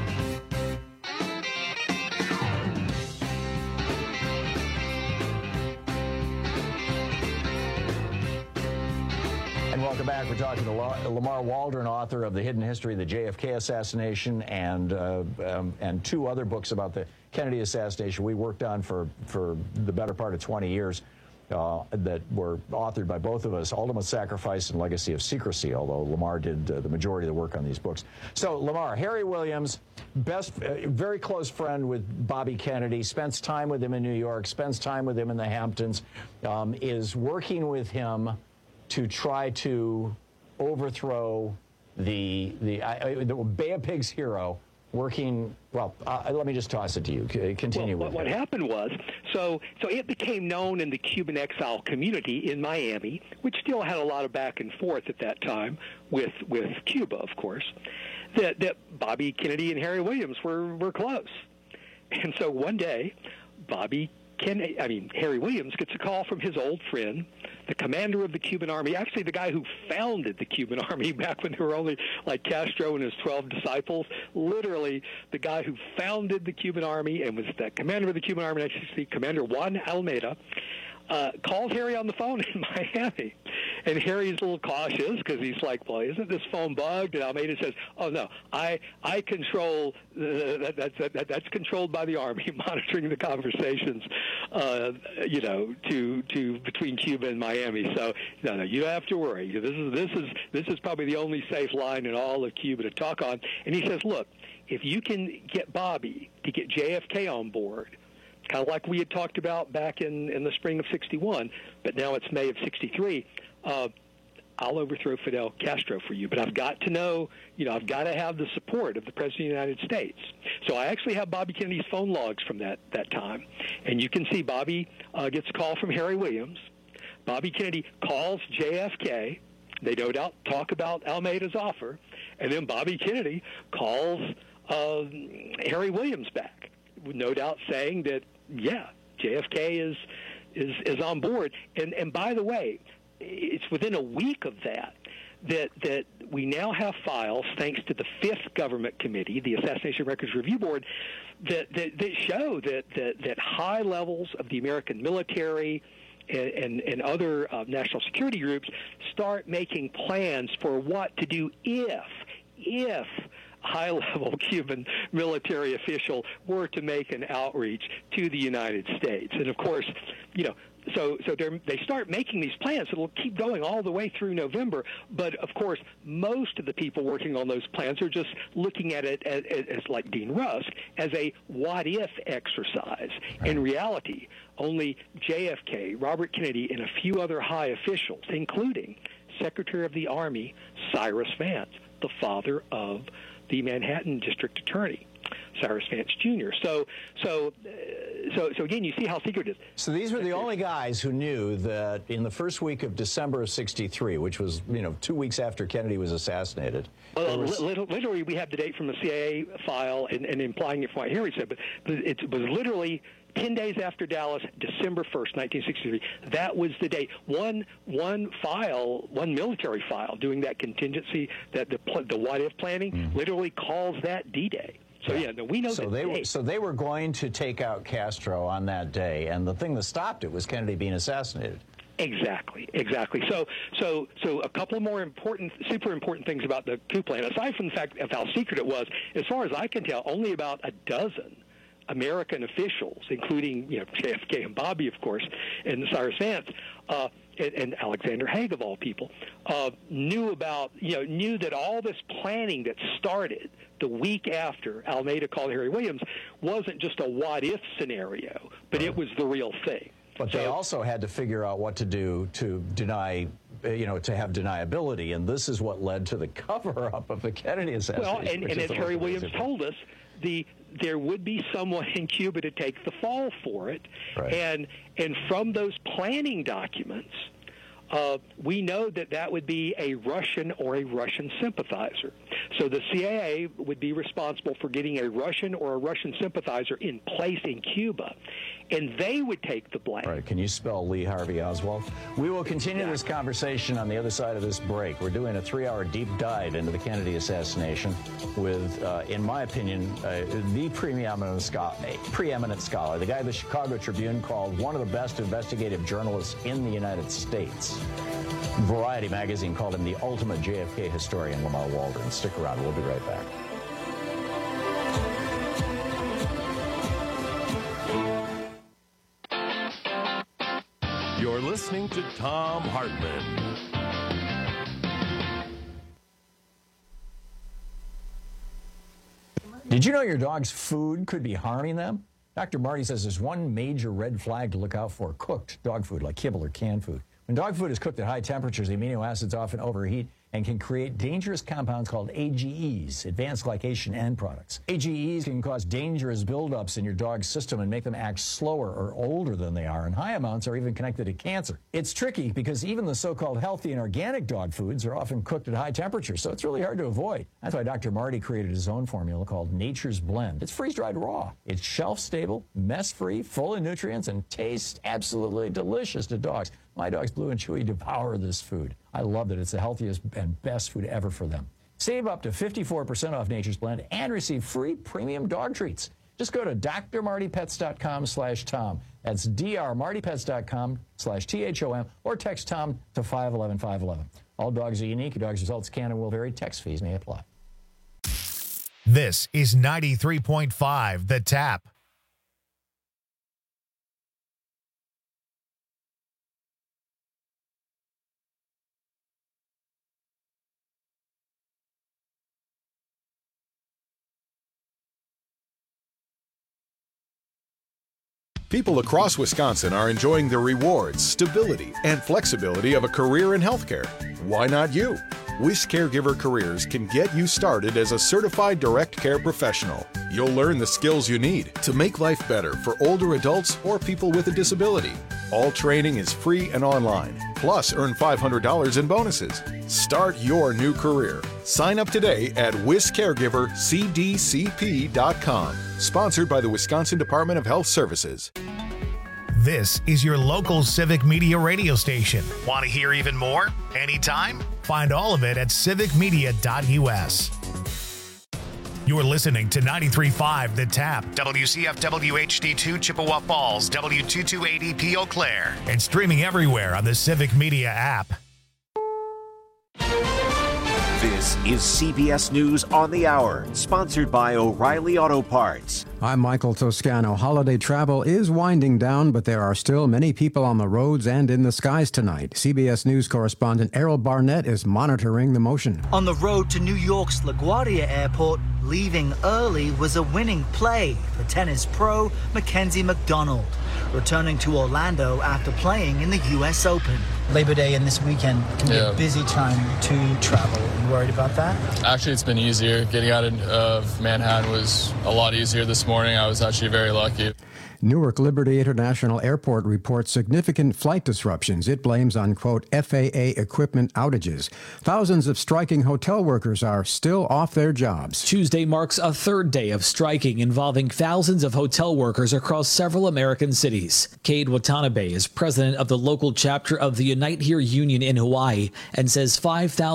Speaker 17: And welcome back. We're talking to Lamar Waldron, author of The Hidden History of the JFK Assassination and two other books about the Kennedy assassination we worked on for the better part of 20 years that were authored by both of us, Ultimate Sacrifice and Legacy of Secrecy, although Lamar did the majority of the work on these books. So, Lamar, Harry Williams, very close friend with Bobby Kennedy, spends time with him in New York, spends time with him in the Hamptons, is working with him to try to overthrow the Bay of Pigs hero, working, let me just toss it to you. Continue with
Speaker 18: what happened was, so it became known in the Cuban exile community in Miami, which still had a lot of back and forth at that time with Cuba, of course, that Bobby Kennedy and Harry Williams were close. And so one day, Harry Williams gets a call from his old friend, the commander of the Cuban Army, actually the guy who founded the Cuban Army back when there were only like Castro and his 12 disciples, literally the guy who founded the Cuban Army and was the commander of the Cuban Army, actually Commander Juan Almeida, called Harry on the phone in Miami. And Harry's a little cautious because he's like, well, isn't this phone bugged? And Almeida says, oh, no, I control, that's controlled by the Army, monitoring the conversations, between Cuba and Miami. So, no, you don't have to worry. This is probably the only safe line in all of Cuba to talk on. And he says, look, if you can get Bobby to get JFK on board, kind of like we had talked about back in the spring of 61, but now it's May of 63, I'll overthrow Fidel Castro for you. But I've got to know, I've got to have the support of the President of the United States. So I actually have Bobby Kennedy's phone logs from that time. And you can see Bobby gets a call from Harry Williams. Bobby Kennedy calls JFK. They no doubt talk about Almeida's offer. And then Bobby Kennedy calls Harry Williams back no doubt saying that, yeah, JFK is on board. And by the way, it's within a week of that we now have files, thanks to the 5th Government Committee, the Assassination Records Review Board, that show that high levels of the American military and other national security groups start making plans for what to do if high-level Cuban military official were to make an outreach to the United States. And of course, so they start making these plans. It'll keep going all the way through November. But of course, most of the people working on those plans are just looking at it as like Dean Rusk, as a what-if exercise. In reality, only JFK, Robert Kennedy, and a few other high officials, including Secretary of the Army Cyrus Vance, the father of the Manhattan District Attorney, Cyrus Vance Jr. So again, you see how secret it is.
Speaker 17: So these were the only guys who knew that in the first week of December of '63, which was 2 weeks after Kennedy was assassinated. Well,
Speaker 18: literally, we have the date from the CIA file and implying it from what Henry said, but it was literally 10 days after Dallas, December 1st, 1963. That was the date. One military file doing that contingency, that the what-if planning, literally calls that D-Day. So we know that.
Speaker 17: So they were going to take out Castro on that day, and the thing that stopped it was Kennedy being assassinated.
Speaker 18: Exactly. So a couple more super important things about the coup plan. Aside from the fact of how secret it was, as far as I can tell, only about a dozen American officials, including JFK and Bobby, of course, and Cyrus Vance, and Alexander Haig of all people, knew that all this planning that started the week after Almeida called Harry Williams wasn't just a what-if scenario, but it was the real thing.
Speaker 17: But they also had to figure out what to do to deny, to have deniability, and this is what led to the cover-up of the Kennedy assassination.
Speaker 18: Well, and as Harry Williams told us, there would be someone in Cuba to take the fall for it, right. And from those planning documents, we know that would be a Russian or a Russian sympathizer. So the CIA would be responsible for getting a Russian or a Russian sympathizer in place in Cuba, and they would take the blame.
Speaker 17: Right. Can you spell Lee Harvey Oswald? We will continue this conversation on the other side of this break. We're doing a 3-hour deep dive into the Kennedy assassination with, in my opinion, the preeminent scholar, the guy the Chicago Tribune called one of the best investigative journalists in the United States. Variety magazine called him the ultimate JFK historian, Lamar Waldron. Stick around. We'll be right back.
Speaker 19: You're listening to Thom Hartmann.
Speaker 17: Did you know your dog's food could be harming them? Dr. Marty says there's one major red flag to look out for: cooked dog food, like kibble or canned food. When dog food is cooked at high temperatures, the amino acids often overheat and can create dangerous compounds called AGEs, advanced glycation end products. AGEs can cause dangerous buildups in your dog's system and make them act slower or older than they are, and high amounts are even connected to cancer. It's tricky because even the so-called healthy and organic dog foods are often cooked at high temperatures, so it's really hard to avoid. That's why Dr. Marty created his own formula called Nature's Blend. It's freeze-dried raw. It's shelf-stable, mess-free, full of nutrients, and tastes absolutely delicious to dogs. My dogs, Blue and Chewy, devour this food. I love that it's the healthiest and best food ever for them. Save up to 54% off Nature's Blend and receive free premium dog treats. Just go to drmartypets.com/Tom. That's drmartypets.com/THOM, or text Tom to 511-511. All dogs are unique. Your dog's results can and will vary. Text fees may apply.
Speaker 11: This is 93.5 The Tap.
Speaker 2: People across Wisconsin are enjoying the rewards, stability, and flexibility of a career in healthcare. Why not you? WIS Caregiver Careers can get you started as a certified direct care professional. You'll learn the skills you need to make life better for older adults or people with a disability. All training is free and online. Plus, earn $500 in bonuses. Start your new career. Sign up today at WisCaregiverCDCP.com. Sponsored by the Wisconsin Department of Health Services.
Speaker 11: This is your local Civic Media radio station. Want to hear even more? Anytime? Find all of it at civicmedia.us. You're listening to 93.5 The Tap, WCFW HD2 Chippewa Falls, W228EP Eau Claire, and streaming everywhere on the Civic Media app.
Speaker 3: This is CBS News on the Hour, sponsored by O'Reilly Auto Parts.
Speaker 6: I'm Michael Toscano. Holiday travel is winding down, but there are still many people on the roads and in the skies tonight. CBS News correspondent Errol Barnett is monitoring the motion.
Speaker 7: On the road to New York's LaGuardia Airport, leaving early was a winning play for tennis pro Mackenzie McDonald, returning to Orlando after playing in the U.S. Open.
Speaker 8: Labor Day and this weekend can be a busy time to travel. Are you worried about that?
Speaker 25: Actually, it's been easier. Getting out of Manhattan was a lot easier this morning. I was actually very lucky.
Speaker 6: Newark Liberty International Airport reports significant flight disruptions it blames on, quote, FAA equipment outages. Thousands of striking hotel workers are still off their jobs.
Speaker 26: Tuesday marks a third day of striking involving thousands of hotel workers across several American cities. Cade Watanabe is president of the local chapter of the Unite Here Union in Hawaii and says 5,000